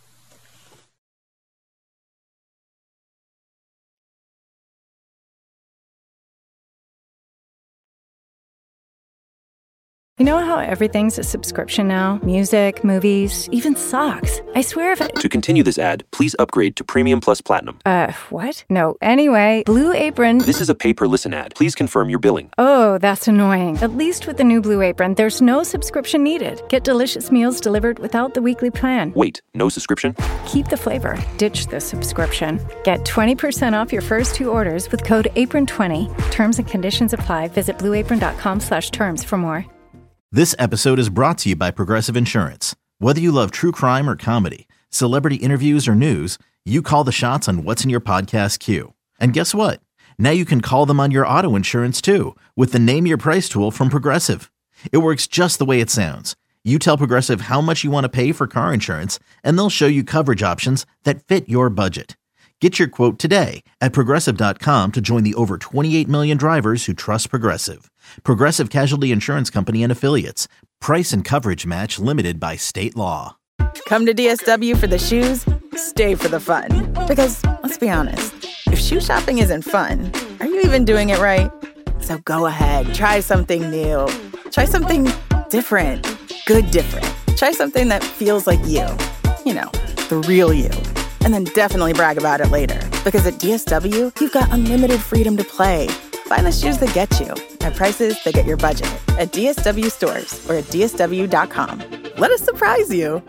You know how everything's a subscription now? Music, movies, even socks. I swear if I... To continue this ad, please upgrade to Premium Plus Platinum. Uh, what? No. Anyway, Blue Apron... This is a pay-per-listen ad. Please confirm your billing. Oh, that's annoying. At least with the new Blue Apron, there's no subscription needed. Get delicious meals delivered without the weekly plan. Wait, no subscription? Keep the flavor. Ditch the subscription. Get twenty percent off your first two orders with code apron twenty. Terms and conditions apply. Visit blue apron dot com slash terms for more. This episode is brought to you by Progressive Insurance. Whether you love true crime or comedy, celebrity interviews or news, you call the shots on what's in your podcast queue. And guess what? Now you can call them on your auto insurance too with the Name Your Price tool from Progressive. It works just the way it sounds. You tell Progressive how much you want to pay for car insurance, and they'll show you coverage options that fit your budget. Get your quote today at progressive dot com to join the over twenty-eight million drivers who trust Progressive. Progressive Casualty Insurance Company and Affiliates. Price and coverage match limited by state law. Come to D S W for the shoes, stay for the fun. Because, let's be honest, if shoe shopping isn't fun, are you even doing it right? So go ahead, try something new. Try something different. Good different. Try something that feels like you. You know, the real you. And then definitely brag about it later. Because at D S W, you've got unlimited freedom to play. Find the shoes that get you at prices that get your budget at D S W stores or at D S W dot com. Let us surprise you.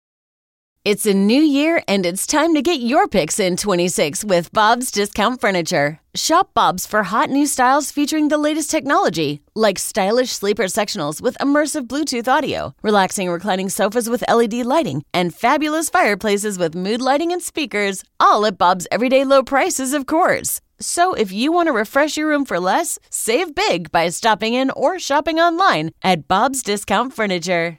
It's a new year, and it's time to get your picks in twenty-six with Bob's Discount Furniture. Shop Bob's for hot new styles featuring the latest technology, like stylish sleeper sectionals with immersive Bluetooth audio, relaxing reclining sofas with L E D lighting, and fabulous fireplaces with mood lighting and speakers, all at Bob's everyday low prices, of course. So if you want to refresh your room for less, save big by stopping in or shopping online at Bob's Discount Furniture.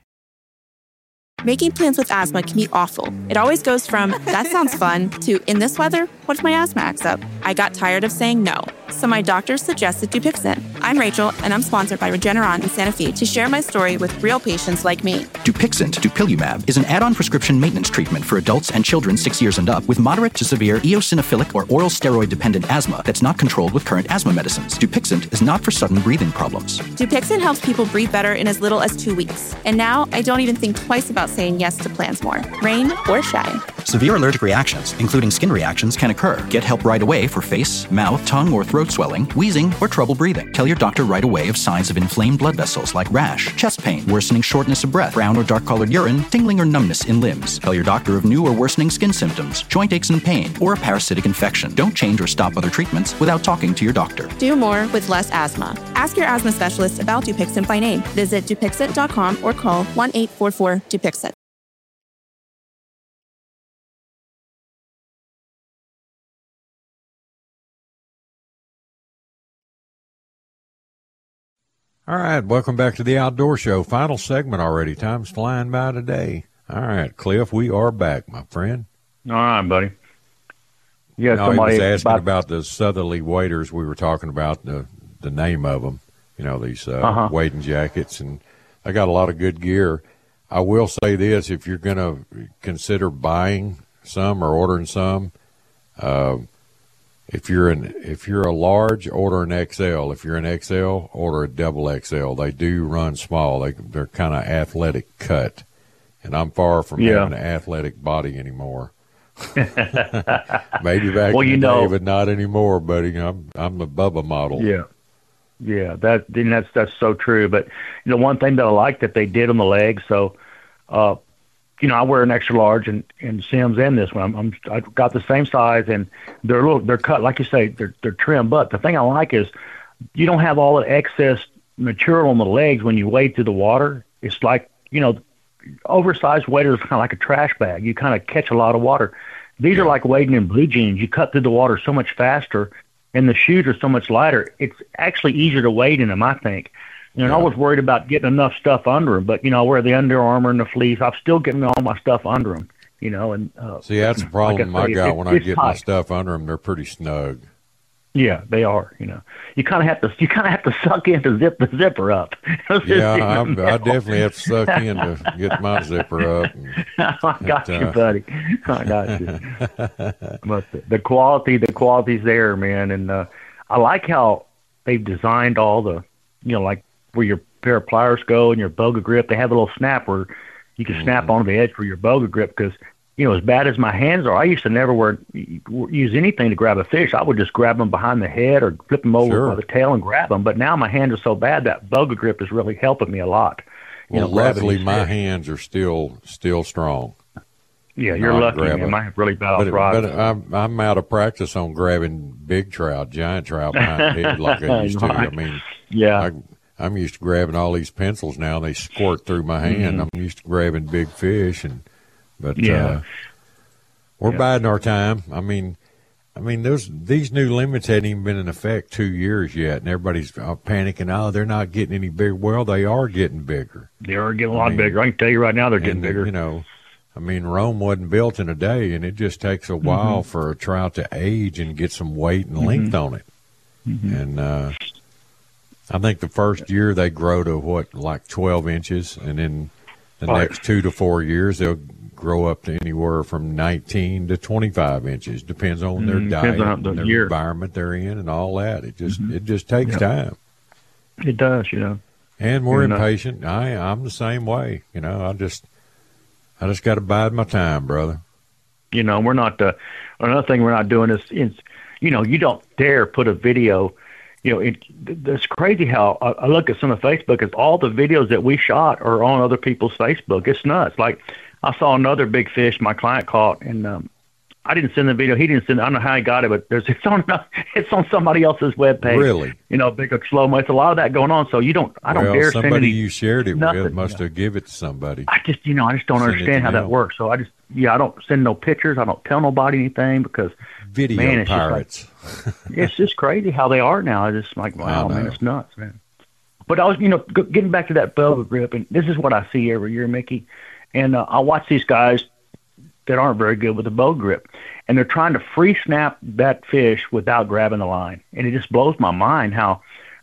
Making plans with asthma can be awful. It always goes from, that sounds fun, to, in this weather, what if my asthma acts up? I got tired of saying no, so my doctor suggested Dupixent. I'm Rachel, and I'm sponsored by Regeneron in Santa Fe to share my story with real patients like me. Dupixent, dupilumab, is an add-on prescription maintenance treatment for adults and children six years and up with moderate to severe eosinophilic or oral steroid-dependent asthma that's not controlled with current asthma medicines. Dupixent is not for sudden breathing problems. Dupixent helps people breathe better in as little as two weeks. And now, I don't even think twice about saying yes to plans more, rain or shine. Severe allergic reactions, including skin reactions, can occur. Get help right away for face, mouth, tongue, or throat swelling, wheezing, or trouble breathing. Tell your doctor right away of signs of inflamed blood vessels like rash, chest pain, worsening shortness of breath, brown or dark-colored urine, tingling or numbness in limbs. Tell your doctor of new or worsening skin symptoms, joint aches and pain, or a parasitic infection. Don't change or stop other treatments without talking to your doctor. Do more with less asthma. Ask your asthma specialist about Dupixent by name. Visit Dupixent dot com or call one eight four four Dupixent. All right, welcome back to the Outdoor Show. Final segment already. Time's flying by today. All right, Cliff, we are back, my friend. All right, buddy. Yeah, no, somebody he was asking about, about the southerly waders. We were talking about the the name of them. You know, these uh, uh-huh. wading jackets, and they got a lot of good gear. I will say this: if you're going to consider buying some or ordering some, uh, if you're an if you're a large, order an X L. If you're an X L, order a double X L. They do run small. They they're kind of athletic cut, and I'm far from yeah. having an athletic body anymore. Maybe back well, in you the know, day, but not anymore, buddy. I'm I'm the Bubba model. Yeah, yeah. That and that's that's so true. But you know, one thing that I like that they did on the legs. So, uh, you know, I wear an extra large and and Sims and this one. I'm, I'm I've got the same size, and they're a little they're cut like you say. They're they're trim. But the thing I like is you don't have all the excess material on the legs when you wade through the water. It's like you know. oversized waders kind of like a trash bag. You kind of catch a lot of water. These are like wading in blue jeans. You cut through the water so much faster, and the shoes are so much lighter. It's actually easier to wade in them, I think. You know, yeah. I was worried about getting enough stuff under them, but, you know, I wear the Under Armour and the fleece. I'm still getting all my stuff under them, you know. And uh, See, that's the problem like I, I got it, when I get tight. my stuff under them. They're pretty snug. Yeah, they are. You know, you kind of have to you kind of have to suck in to zip the zipper up. Yeah, I'm, I definitely have to suck in to get my zipper up. And, I got and, you, uh, buddy. I got you. But the, the quality, the quality's there, man. And uh, I like how they've designed all the, you know, like where your pair of pliers go and your boga grip. They have a little snap where you can mm-hmm. snap onto the edge for your boga grip because. You know, as bad as my hands are, I used to never wear, use anything to grab a fish. I would just grab them behind the head or flip them over sure. by the tail and grab them. But now my hands are so bad that boga grip is really helping me a lot. You well, know, luckily my fish. hands are still still strong. Yeah, you're lucky, man. Mine have really bad arthritis. But I'm, I'm out of practice on grabbing big trout, giant trout behind the head like I used to. I mean, yeah. I, I'm used to grabbing all these pencils now. They squirt through my hand. Mm-hmm. I'm used to grabbing big fish, and but yeah. uh, we're yeah. biding our time. I mean, I mean, those these new limits hadn't even been in effect two years yet, and everybody's uh, panicking. Oh, they're not getting any bigger. Well, they are getting bigger. They are getting a lot I mean, bigger. I can tell you right now, they're getting and, bigger. You know, I mean, Rome wasn't built in a day, and it just takes a while mm-hmm. for a trout to age and get some weight and length mm-hmm. on it. Mm-hmm. And uh, I think the first year they grow to what, like twelve inches, and then the right. next two to four years they'll grow up to anywhere from nineteen to twenty-five inches. Depends on their mm-hmm. diet, on the and their year. environment they're in, and all that. It just mm-hmm. it just takes yep. time. It does, you know. And we're and, uh, impatient. I I'm the same way. You know, I just I just got to bide my time, brother. You know, we're not. Uh, another thing we're not doing is, is, you know, you don't dare put a video. You know, it, it's crazy how I, I look at some of Facebook. Is all the videos that we shot are on other people's Facebook. It's nuts. Like I saw another big fish my client caught, and um, I didn't send the video. He didn't send it. I don't know how he got it, but there's it's on it's on somebody else's webpage. Really? You know, big slow mo. It's a lot of that going on. So you don't. I don't well, dare send somebody any, you shared it nothing, with must you know. have given it to somebody. I just, you know, I just don't Send understand how them. that works. So I just, yeah, I don't send no pictures. I don't tell nobody anything because video man, it's pirates. Just like, it's just crazy how they are now. It's just like, wow, man, it's nuts, man. But I was, you know, g- getting back to that boga grip, and this is what I see every year, Mickey. And uh, I watch these guys that aren't very good with the boga grip, and they're trying to free snap that fish without grabbing the line. And it just blows my mind how,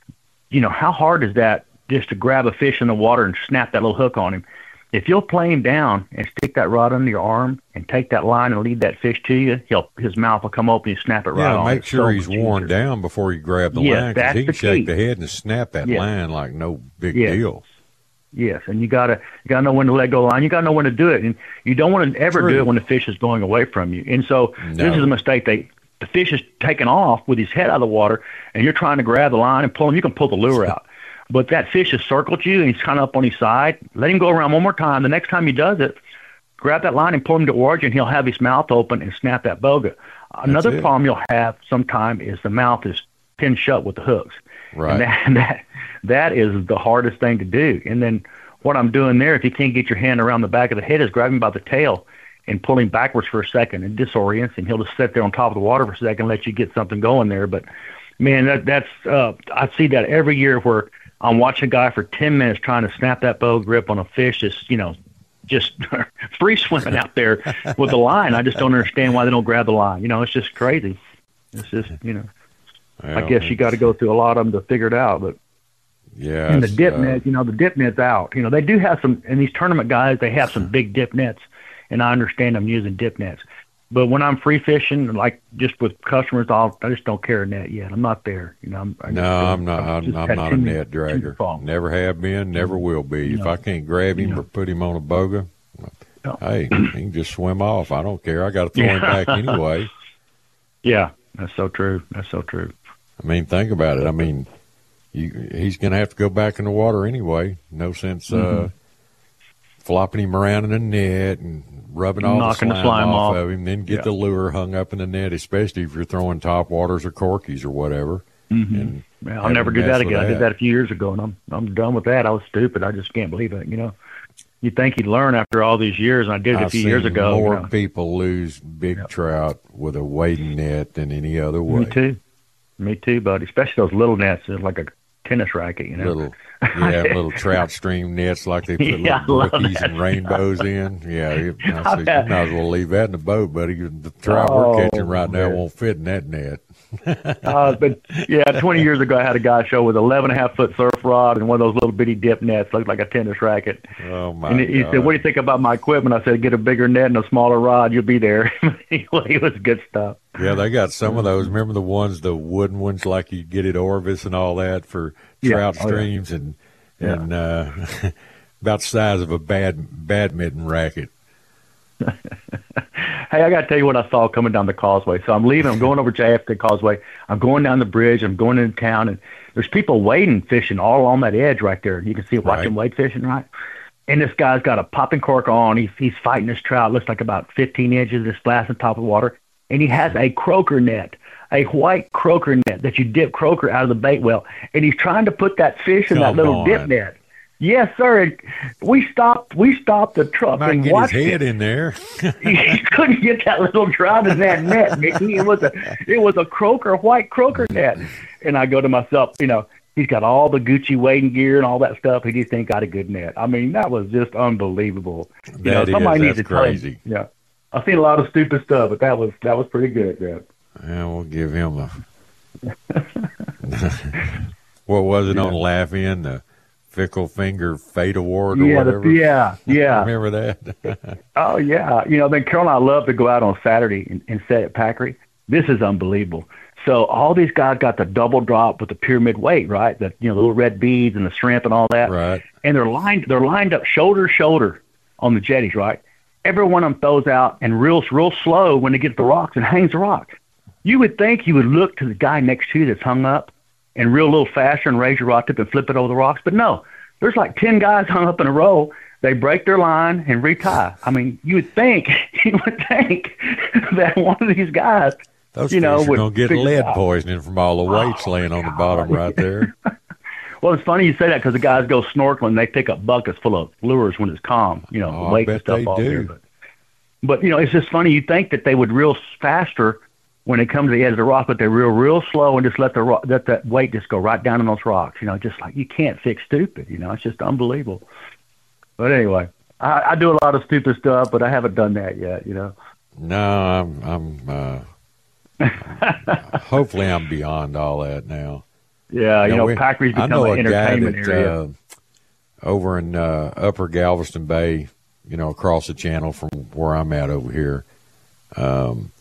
you know, how hard is that just to grab a fish in the water and snap that little hook on him? If you'll play him down and stick that rod under your arm and take that line and lead that fish to you, he'll his mouth will come open and you snap it right yeah, on. make It's sure so he's worn easier. down before you grab the Yes, line, because that's he can the shake key. the head and snap that Yes. line like no big Yes. deal. Yes, and you gotta you gotta know when to let go of the line. You gotta know when to do it, and you don't want to ever True. do it when the fish is going away from you. And so No. this is a mistake. They the fish is taking off with his head out of the water, and you're trying to grab the line and pull him. You can pull the lure out, but that fish has circled you and he's kind of up on his side. Let him go around one more time. The next time he does it, grab that line and pull him towards you, and he'll have his mouth open and snap that boga. Another it. problem you'll have sometime is the mouth is pinned shut with the hooks. Right. And that, that that is the hardest thing to do. And then what I'm doing there, if you can't get your hand around the back of the head, is grab him by the tail and pull him backwards for a second and disorients him. He'll just sit there on top of the water for a second and let you get something going there. But, man, that, that's uh, I see that every year where I'm watching a guy for ten minutes trying to snap that bow grip on a fish that's, you know, just free swimming out there with the line. I just don't understand why they don't grab the line. You know, it's just crazy. It's just, you know, Well, I guess you got to go through a lot of them to figure it out. But yeah, and the dip uh, net, you know, the dip net's out. You know, they do have some, and these tournament guys, they have some big dip nets, and I understand them using dip nets. But when I'm free fishing, like just with customers, I'll, I just don't carry a net yet. I'm not there. You know, I'm, I No, just, I'm not. I've I'm, just I'm had not too a many- net too many dragger. problems. Never have been. Never will be. You If know. I can't grab him You know. or put him on a boga, No. hey, he can just swim off. I don't care. I got to throw him Yeah. back anyway. Yeah, that's so true. That's so true. I mean, think about it. I mean, you, he's going to have to go back in the water anyway. No sense Mm-hmm. uh, flopping him around in a net and rubbing all Knocking the the slime, slime off, off. of him, then get Yeah. the lure hung up in the net, especially if you're throwing top waters or corkies or whatever. Mm-hmm. And Yeah, I'll have never him do mess that with again. I did that a few years ago, and I'm I'm done with that. I was stupid. I just can't believe it. You know. you'd think he'd learn after all these years, and I did it a I've few seen years ago. more you know. people lose big Yep. trout with a wading net than any other way. Me too. Me too, buddy. Especially those little nets, they're like a tennis racket, you know. Little, yeah, little trout stream nets like they put Yeah, I little love brookies that and rainbows in. Yeah, you, I I said, bet. you might as well leave that in the boat, buddy. The trout Oh, we're catching right now man. won't fit in that net. uh, but yeah, twenty years ago, I had a guy show with eleven and a half foot surf rod and one of those little bitty dip nets, looked like a tennis racket. Oh my And he God. said, "What do you think about my equipment?" I said, "Get a bigger net and a smaller rod, you'll be there." Anyway, it was good stuff. Yeah, they got some of those. Remember the ones, the wooden ones, like you get at Orvis and all that for Yeah. trout Oh, yeah. streams, and and uh, about the size of a bad badminton racket. Hey, I got to tell you what I saw coming down the causeway. So I'm leaving. I'm going over J F K Causeway. I'm going down the bridge. I'm going into town, and there's people wading, fishing all along that edge right there. You can see watch Right. them wade fishing, right? And this guy's got a popping cork on. He's he's fighting this trout. Looks like about fifteen inches. This splash on top of the water, and he has a croaker net, a white croaker net that you dip croaker out of the bait well, and he's trying to put that fish in that Come little dip on. net. Yes, sir. And we stopped. We stopped the truck Might and get his watched head it. in there. He couldn't get that little trout in that net, Mickey. It was a it was a croaker, white croaker net. And I go to myself, you know, he's got all the Gucci wading gear and all that stuff. He just ain't got a good net. I mean, that was just unbelievable. You know, That is, somebody needs that's to tell him. crazy. Yeah, I've seen a lot of stupid stuff, but that was that was pretty good. Yeah. Yeah, we'll give him a. What was it on Laugh In? The Fickle Finger Fate Award or Yeah, the, whatever? yeah, yeah. Remember that? Oh, yeah. You know, then Carol and I love to go out on Saturday and, and set at Packery. This is unbelievable. So all these guys got the double drop with the pyramid weight, right? The you know the little red beads and the shrimp and all that. Right. And they're lined they're lined up shoulder to shoulder on the jetties, right? Every one of them throws out and real real slow when they get the rocks and hangs the rocks. You would think you would look to the guy next to you that's hung up and reel a little faster and raise your rod tip and flip it over the rocks. But no, there's like ten guys hung up in a row. They break their line and retie. I mean, you would think, you would think that one of these guys, Those you know, fish are would going to get figure it lead out. poisoning from all the weights Oh, laying on the bottom right there. Well, it's funny you say that because the guys go snorkeling. They pick up buckets full of lures when it's calm, you know, Oh, the I weight and bet stuff they off do. there. But, but, you know, it's just funny. You think that they would reel faster when they come to the edge of the rock, but they reel real slow and just let the rock, let that weight just go right down on those rocks. You know, just like you can't fix stupid. You know, it's just unbelievable. But anyway, I, I do a lot of stupid stuff, but I haven't done that yet. You know. No, I'm, I'm uh, hopefully I'm beyond all that now. Yeah, you know, we- Packery's I become know an a guy entertainment that, area. uh, over in uh, Upper Galveston Bay, you know, across the channel from where I'm at over here. Um,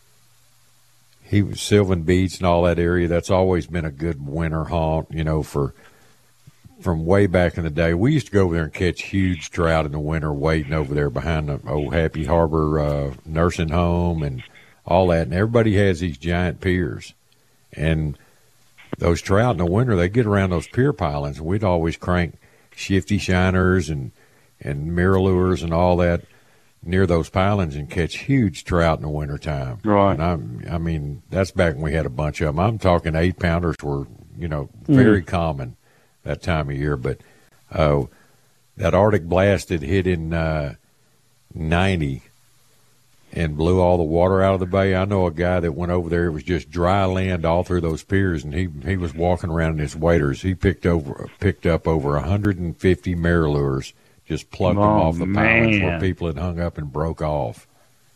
he was Sylvan Beach and all that area. That's always been a good winter haunt, you know, for from way back in the day. We used to go over there and catch huge trout in the winter, waiting over there behind the old Happy Harbor uh, nursing home and all that. And everybody has these giant piers, and those trout in the winter, they get around those pier pilings. We'd always crank shifty shiners and and mirror lures and all that near those pilings and catch huge trout in the wintertime. Right. And I'm, I mean, that's back when we had a bunch of them. I'm talking eight pounders were, you know, very Mm. common that time of year. But uh, that Arctic blast that hit in uh, ninety and blew all the water out of the bay. I know a guy that went over there. It was just dry land all through those piers, and he he was walking around in his waders. He picked over picked up over one hundred fifty mirror lures. Just plucked them Oh, off the pilings where man. people had hung up and broke off.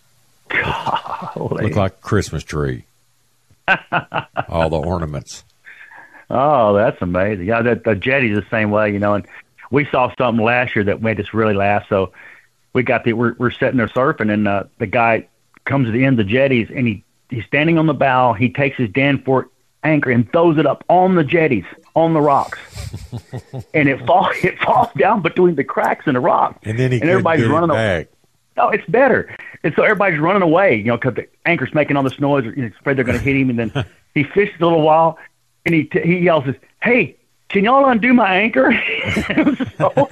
Golly. Looked like a Christmas tree. All the ornaments. Oh, that's amazing. Yeah, the, the jetty's the same way, you know. And we saw something last year that made us really laugh. So we got the we're we're sitting there surfing, and uh, the guy comes to the end of the jetties, and he he's standing on the bow. He takes his Danforth anchor and throws it up on the jetties, on the rocks, and it falls it falls down between the cracks in the rock. And then he and couldn't everybody's get it running back. No, it's better. And so everybody's running away, you know, because the anchor's making all this noise. He's afraid they're going to hit him. And then he fishes a little while, and he t- he yells, "Hey, can y'all undo my anchor?" so,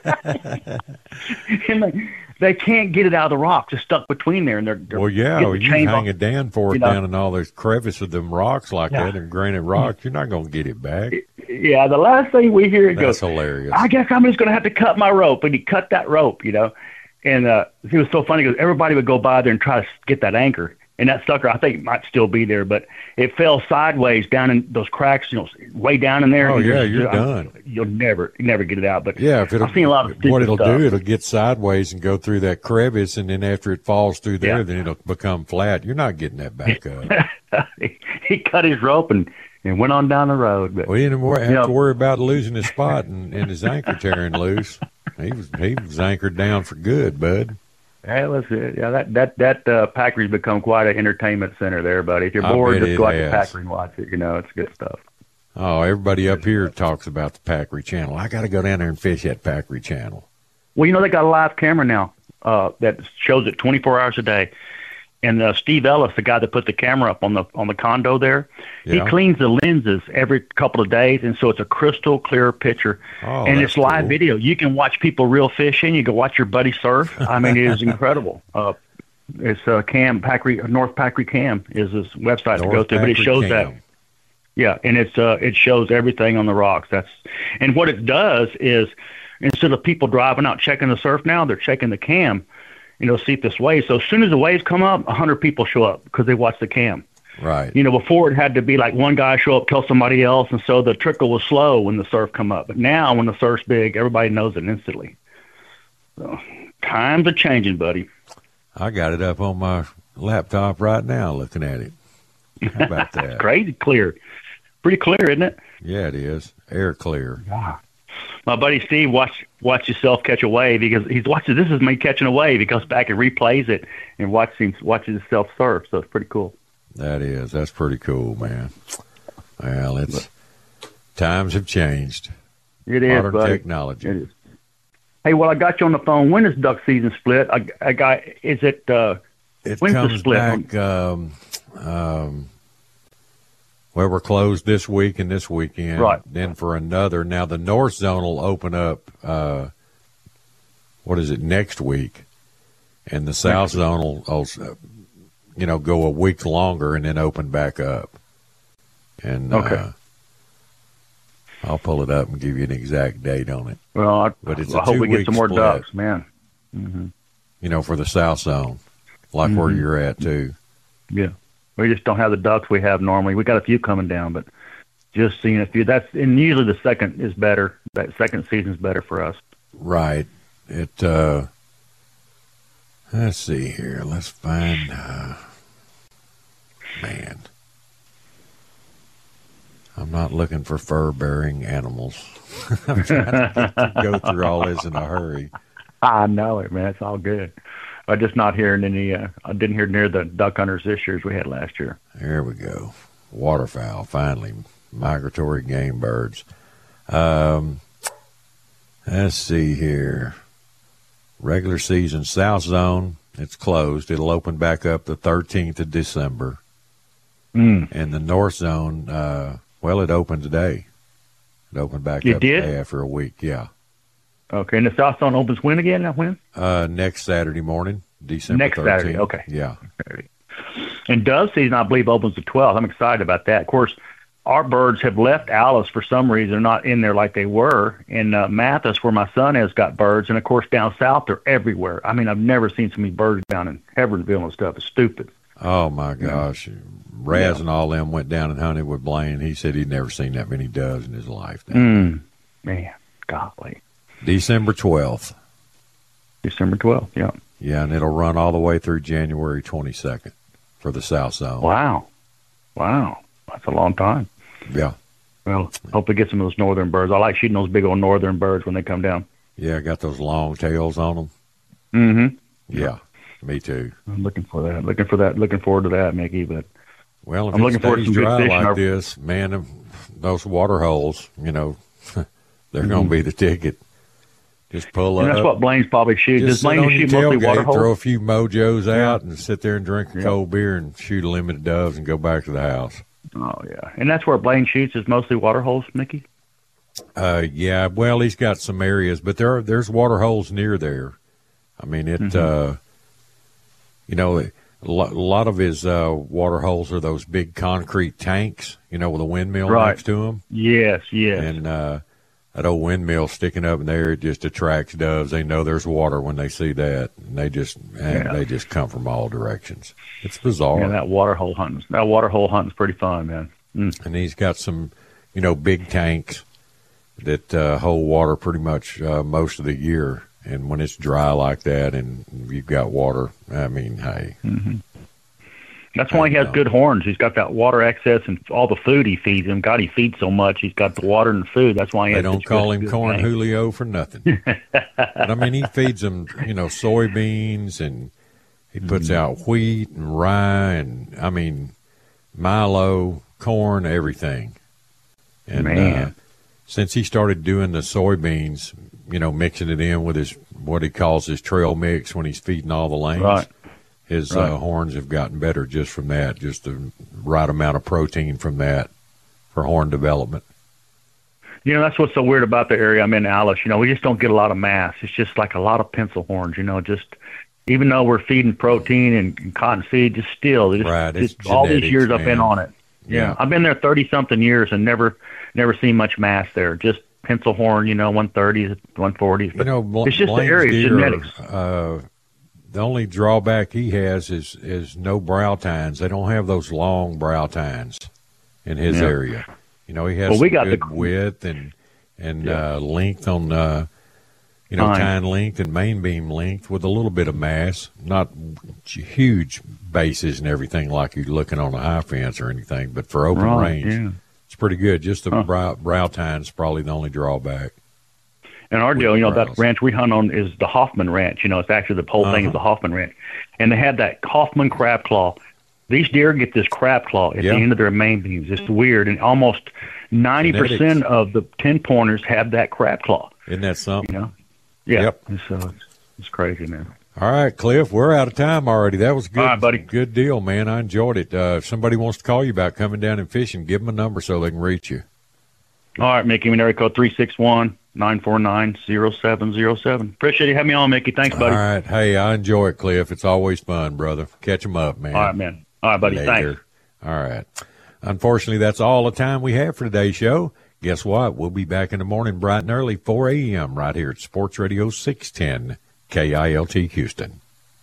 and they, they can't get it out of the rocks. It's stuck between there. And they're, they're Well, yeah, getting the you chain hang off. a Danforth you know. down in all those crevices of them rocks like Yeah. that and granite rocks, you're not going to get it back. Yeah, the last thing we hear, it That's goes, hilarious. I guess I'm just going to have to cut my rope. And he cut that rope, you know. And uh, it was so funny because everybody would go by there and try to get that anchor. And that sucker, I think, might still be there, but it fell sideways down in those cracks, you know, way down in there. Oh, and yeah, just- you're I- done. You'll never, never get it out. But Yeah, if it'll, I've seen a lot of what stupid it'll stuff. do, it'll get sideways and go through that crevice, and then after it falls through there, Yeah. then it'll become flat. You're not getting that back up. he, he cut his rope and, and went on down the road. But Well, he didn't wor- have you know, to worry about losing his spot and, and his anchor tearing loose. He was he was anchored down for good, bud. That was it. Yeah, that that that uh, Packery's become quite an entertainment center there, buddy. If you're I bored, bet just it go out to has. Packery and watch it. You know, it's good stuff. Oh, everybody up here talks about the Packery Channel. I got to go down there and fish that Packery Channel. Well, you know, they got a live camera now uh, that shows it twenty-four hours a day. And uh, Steve Ellis, the guy that put the camera up on the on the condo there, Yeah. he cleans the lenses every couple of days, and so it's a crystal clear picture. Oh, and that's it's live cool. video. You can watch people real fishing. You can watch your buddy surf. I mean, it is incredible. Uh, it's uh, Cam Packery, North Packery Cam is his website to go North to, but it Packery shows Cam. that. Yeah, and it's uh, it shows everything on the rocks. That's and what it does is instead of people driving out checking the surf now, they're checking the cam. You know, see if this wave. So as soon as the waves come up, a hundred people show up because they watch the cam. Right. You know, before it had to be like one guy show up, tell somebody else, and so the trickle was slow when the surf come up. But now, when the surf's big, everybody knows it instantly. So times are changing, buddy. I got it up on my laptop right now looking at it. How about that? Crazy clear, pretty clear, isn't it? Yeah, it is. Air clear. My buddy Steve watch watch himself catch a wave because he's watching. This is me catching a wave. He goes back and replays it and watches watches himself surf. So it's pretty cool. That is. That's pretty cool, man. Well, it's times have changed. It is, Modern buddy. technology. It is. Hey, well, I got you on the phone. When is duck season split? I, I got. Is it? Uh, It when's the comes split? back. Um, um, well, we're closed this week and this weekend. Right. Then for another. Now the North Zone will open up. Uh, what is it next week? And the South Zone will, also, you know, go a week longer and then open back up. And Okay. uh, I'll pull it up and give you an exact date on it. Well, I, But it's I a hope we get two-week some more split. ducks, man. hmm You know, for the South Zone, like where Mhm. you're at too. Yeah, we just don't have the ducks we have normally. We got a few coming down, but just seeing a few. That's and usually the second is better. That second season's better for us. Right. It. uh Let's see here. Let's find. Uh, man, I'm not looking for fur-bearing animals. I'm trying to, get to go through all this in a hurry. I know it, man. It's all good. I'm just not hearing any. Uh, I didn't hear near the duck hunters this year as we had last year. There we go. Waterfowl, finally. Migratory game birds. Um, let's see here. Regular season South Zone, it's closed. It'll open back up the thirteenth of December. Mm. And the North Zone, uh, well, it opened today. It opened back It up did? today after a week, yeah. Okay, and the South Zone opens when again? Now when? Uh, next Saturday morning, December Next thirteenth. Saturday, okay. Yeah. And dove season, I believe, opens the twelfth. I'm excited about that. Of course, our birds have left Alice for some reason. They're not in there like they were. In uh, Mathis, where my son has got birds, and of course down south, they're everywhere. I mean, I've never seen so many birds down in Hebbronville and stuff. It's stupid. Oh, my gosh. Raz and all them went down and hunted with Blaine. He said he'd never seen that many doves in his life. Mm. Man, golly. December twelfth. December twelfth, yeah. Yeah, and it'll run all the way through January twenty-second for the South Zone. Wow. Wow. That's a long time. Yeah. Well, hope we get some of those northern birds. I like shooting those big old northern birds when they come down. Yeah, got those long tails on them. Mm-hmm. Yeah, me too. I'm looking for that. Looking for that. Looking forward to that, Mickey. But Well, if I'm it looking forward to stays some good dry fishing. like Our- this, man, them- those water holes, you know, they're Mhm. going to be the ticket. Just pull and up. that's what Blaine's probably shoots. Just Does sit Blaine on your shoot mostly water tailgate, throw a holes? few mojos out, and sit there and drink a Yeah. cold beer and shoot a limit of doves and go back to the house. Oh, yeah. And that's where Blaine shoots is mostly water holes, Mickey? Uh, yeah, well, he's got some areas, but there are, there's water holes near there. I mean, it, Mhm. uh, you know, a lo- lot of his uh, water holes are those big concrete tanks, you know, with a windmill Right. next to them. Yes, yes. And uh, that old windmill sticking up in there, it just attracts doves. They know there's water when they see that, and they just and Yeah. they just come from all directions. It's bizarre. Yeah, that water hole hunting. That water hole hunting's pretty fun, man. Mm. And he's got some, you know, big tanks that uh, hold water pretty much uh, most of the year. And when it's dry like that and you've got water, I mean, hey. Mm-hmm. That's why he has good horns. He's got that water access and all the food he feeds him. God, he feeds so much. He's got the water and the food. That's why he They has don't such call good- him good Corn tanks. Julio for nothing. But, I mean, he feeds them, you know, soybeans, and he puts Mm-hmm. out wheat and rye and, I mean, milo, corn, everything. And Man. Uh, since he started doing the soybeans, you know, mixing it in with his what he calls his trail mix when he's feeding all the lanes, Right. his Right. Uh, horns have gotten better just from that, just the right amount of protein from that for horn development. You know, that's what's so weird about the area I'm in, Alice. You know, we just don't get a lot of mass. It's just like a lot of pencil horns, you know, just even though we're feeding protein and, and cottonseed, just still, just, Right, it's just all these genetics, years I've been man. on it. Yeah. Yeah. I've been there thirty-something years and never never seen much mass there. Just pencil horn, you know, one thirties, one forties. But You know, Bl- it's just Blaine's the area, deer, genetics. Uh, the only drawback he has is is no brow tines. They don't have those long brow tines in his Yeah. area. You know, he has Well, we some got good the- width and and Yeah. uh, length on uh, you know Tine. tine length and main beam length with a little bit of mass, not huge bases and everything like you're looking on a high fence or anything. But for open Right, range, yeah. it's pretty good. Just the Huh. brow, brow tine's probably the only drawback. And our deal, you know, browse. that ranch we hunt on is the Hoffman Ranch. You know, it's actually the whole thing Uh-huh. is the Hoffman Ranch. And they had that Hoffman crab claw. These deer get this crab claw at Yeah. the end of their main beams. It's weird. And almost ninety percent Genetics. of the ten pointers have that crab claw, Isn't that something? you know? Yeah. Yep. And so it's, it's crazy, man. All right, Cliff, we're out of time already. That was good. All right, buddy. Good deal, man. I enjoyed it. Uh, if somebody wants to call you about coming down and fishing, give them a number so they can reach you. All right, Mickey, area code three six one, nine four nine, zero seven zero seven. Appreciate you having me on, Mickey. Thanks, buddy. All right. Hey, I enjoy it, Cliff. It's always fun, brother. Catch them up, man. All right, man. All right, buddy. Later. Thanks. All right. Unfortunately, that's all the time we have for today's show. Guess what? We'll be back in the morning bright and early, four a.m. right here at Sports Radio six ten K I L T Houston.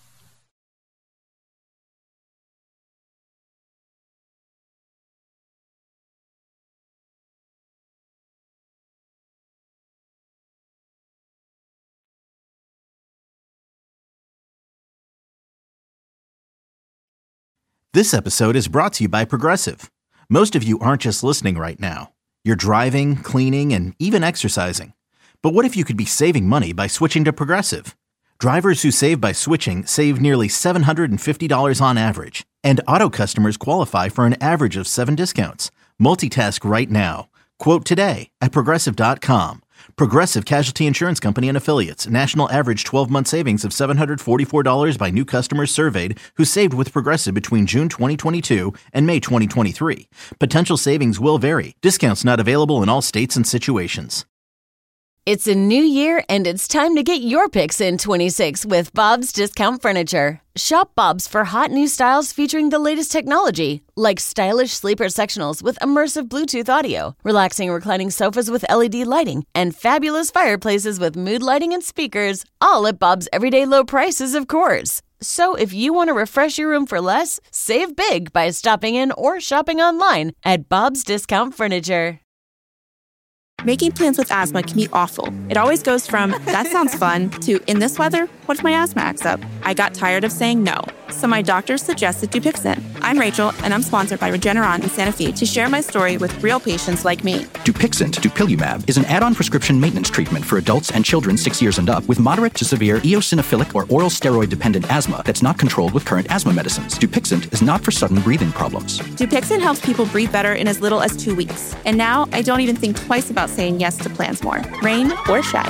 This episode is brought to you by Progressive. Most of you aren't just listening right now. You're driving, cleaning, and even exercising. But what if you could be saving money by switching to Progressive? Drivers who save by switching save nearly seven hundred fifty dollars on average. And auto customers qualify for an average of seven discounts. Multitask right now. Quote today at Progressive dot com. Progressive Casualty Insurance Company and Affiliates. National average twelve-month savings of seven hundred forty-four dollars by new customers surveyed who saved with Progressive between June twenty twenty-two and May twenty twenty-three. Potential savings will vary. Discounts not available in all states and situations. It's a new year, and it's time to get your picks in twenty-six with Bob's Discount Furniture. Shop Bob's for hot new styles featuring the latest technology, like stylish sleeper sectionals with immersive Bluetooth audio, relaxing reclining sofas with L E D lighting, and fabulous fireplaces with mood lighting and speakers, all at Bob's everyday low prices, of course. So if you want to refresh your room for less, save big by stopping in or shopping online at Bob's Discount Furniture. Making plans with asthma can be awful. It always goes from, that sounds fun, to, in this weather, what if my asthma acts up? I got tired of saying no, so my doctor suggested Dupixent. I'm Rachel, and I'm sponsored by Regeneron in Santa Fe to share my story with real patients like me. Dupixent, dupilumab, is an add-on prescription maintenance treatment for adults and children six years and up with moderate to severe eosinophilic or oral steroid-dependent asthma that's not controlled with current asthma medicines. Dupixent is not for sudden breathing problems. Dupixent helps people breathe better in as little as two weeks. And now I don't even think twice about saying yes to plans more, rain or shine.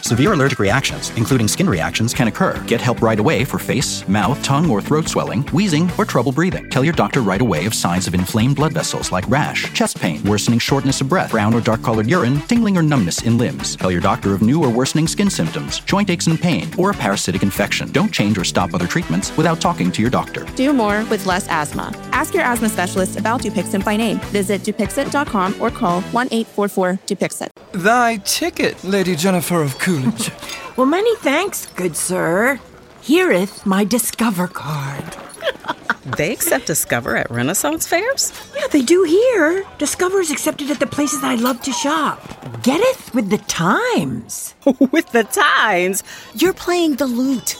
Severe allergic reactions, including skin reactions, can occur. Get help right away for face, mouth, tongue, or throat swelling, wheezing, or trouble breathing. Tell your doctor right away of signs of inflamed blood vessels like rash, chest pain, worsening shortness of breath, brown or dark colored urine, tingling or numbness in limbs. Tell your doctor of new or worsening skin symptoms, joint aches and pain, or a parasitic infection. Don't change or stop other treatments without talking to your doctor. Do more with less asthma. Ask your asthma specialist about Dupixent by name. Visit Dupixent dot com or call one eight four four Dupixent. Thy ticket, Lady Jennifer of Coolidge. Well, many thanks, good sir. Hereeth my Discover card. They accept Discover at Renaissance fairs? Yeah, they do here. Discover's accepted at the places I love to shop. Getteth with the times. With the times? You're playing the lute.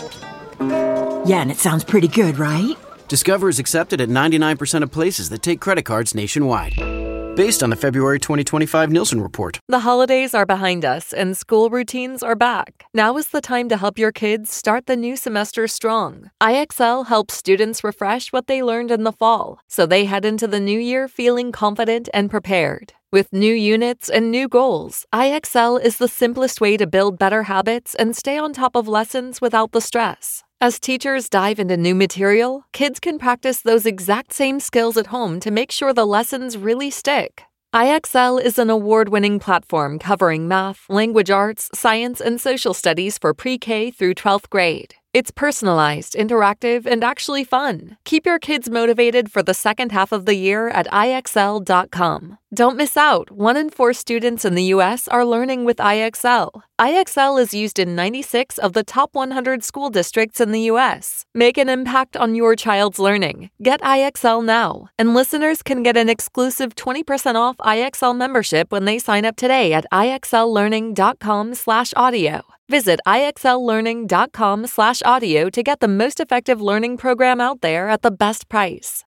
Yeah, and it sounds pretty good, right? Discover is accepted at ninety-nine percent of places that take credit cards nationwide. Based on the February twenty twenty-five Nielsen report. The holidays are behind us and school routines are back. Now is the time to help your kids start the new semester strong. I X L helps students refresh what they learned in the fall, so they head into the new year feeling confident and prepared. With new units and new goals, I X L is the simplest way to build better habits and stay on top of lessons without the stress. As teachers dive into new material, kids can practice those exact same skills at home to make sure the lessons really stick. I X L is an award-winning platform covering math, language arts, science, and social studies for pre-K through twelfth grade. It's personalized, interactive, and actually fun. Keep your kids motivated for the second half of the year at I X L dot com. Don't miss out. One in four students in the U S are learning with I X L. I X L is used in ninety-six of the top one hundred school districts in the U S. Make an impact on your child's learning. Get I X L now. And listeners can get an exclusive twenty percent off I X L membership when they sign up today at I X L learning dot com slash audio. Visit I X L learning dot com slash audio to get the most effective learning program out there at the best price.